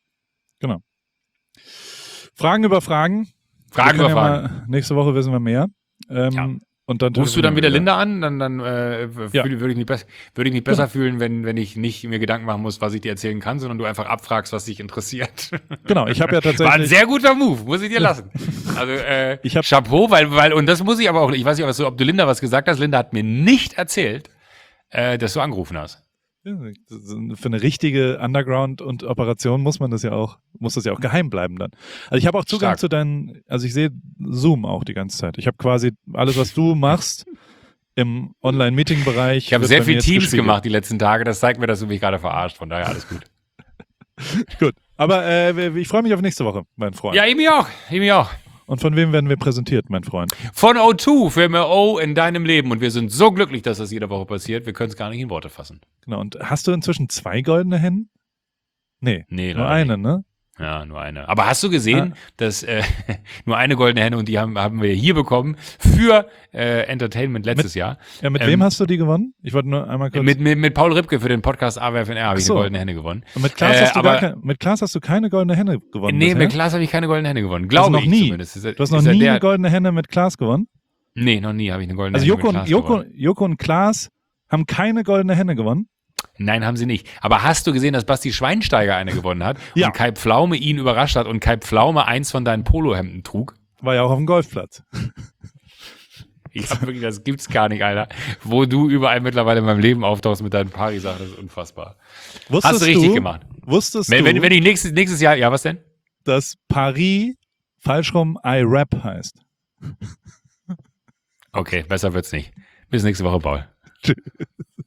Genau. Fragen über Fragen. Fragen über ja Fragen. Mal, nächste Woche wissen wir mehr. Ähm, ja. Und dann Rufst du dann wieder telefonieren wir Linda an? Dann, dann äh, Ja. fühl, würde ich mich, bess- würde ich mich besser fühlen, wenn, wenn ich nicht mir Gedanken machen muss, was ich dir erzählen kann, sondern du einfach abfragst, was dich interessiert. Genau, ich habe ja War ein tatsächlich. sehr guter Move, muss ich dir lassen. Also äh, Ich hab- Chapeau, weil, weil, und das muss ich aber auch, ich weiß nicht, ob du, ob du Linda was gesagt hast. Linda hat mir nicht erzählt, äh, dass du angerufen hast. Für eine richtige Underground- und Operation muss man das ja auch, muss das ja auch geheim bleiben dann. Also ich habe auch Zugang Stark. zu deinen, also ich sehe Zoom auch die ganze Zeit. Ich habe quasi alles, was du machst im Online-Meeting-Bereich. Ich habe wird sehr bei mir viel jetzt Teams gespiegelt. gemacht die letzten Tage. Das zeigt mir, dass du mich gerade verarscht. Von daher alles gut. Gut. Aber äh, ich freue mich auf nächste Woche, mein Freund. Ja, ich mich auch. Ich mich auch. Und von wem werden wir präsentiert, mein Freund? Von O zwei für mehr O in deinem Leben. Und wir sind so glücklich, dass das jede Woche passiert. Wir können es gar nicht in Worte fassen. Genau. Und hast du inzwischen zwei goldene Hennen? Nee, Nee, nur leider eine, ne? Ja, nur eine. Aber hast du gesehen, dass äh, nur eine goldene Henne, und die haben, haben wir hier bekommen für äh, Entertainment letztes Jahr. Ja, mit Ähm, wem hast du die gewonnen? Ich wollte nur einmal kurz. Mit, mit, mit Paul Ripke für den Podcast A W F N R habe ich Ach so. eine goldene Henne gewonnen. Und mit Klaas, Äh, hast du aber- gar kein, mit Klaas hast du keine goldene Henne gewonnen. Nee, bisher? mit Klaas habe ich keine goldene Henne gewonnen. Also Glaube noch ich nie. zumindest. Ist er- Du hast noch ist er nie der- eine goldene Henne mit Klaas gewonnen? Nee, noch nie habe ich eine goldene Also Henne Joko mit und, Klaas Joko, gewonnen. Joko und Klaas haben keine goldene Henne gewonnen. Nein, haben sie nicht. Aber hast du gesehen, dass Basti Schweinsteiger eine gewonnen hat Ja. und Kai Pflaume ihn überrascht hat und Kai Pflaume eins von deinen Polohemden trug? War ja auch auf dem Golfplatz. Ich hab wirklich, das gibt's gar nicht, Alter. Wo du überall mittlerweile in meinem Leben auftauchst mit deinen Pari-Sachen, das ist unfassbar. Wusstest Hast du richtig du, gemacht. Wusstest Wenn, du, wenn, wenn ich nächstes, nächstes Jahr, ja, was denn? dass Paris falsch rum I Rap heißt? Okay, besser wird's nicht. Bis nächste Woche, Paul. Tschüss.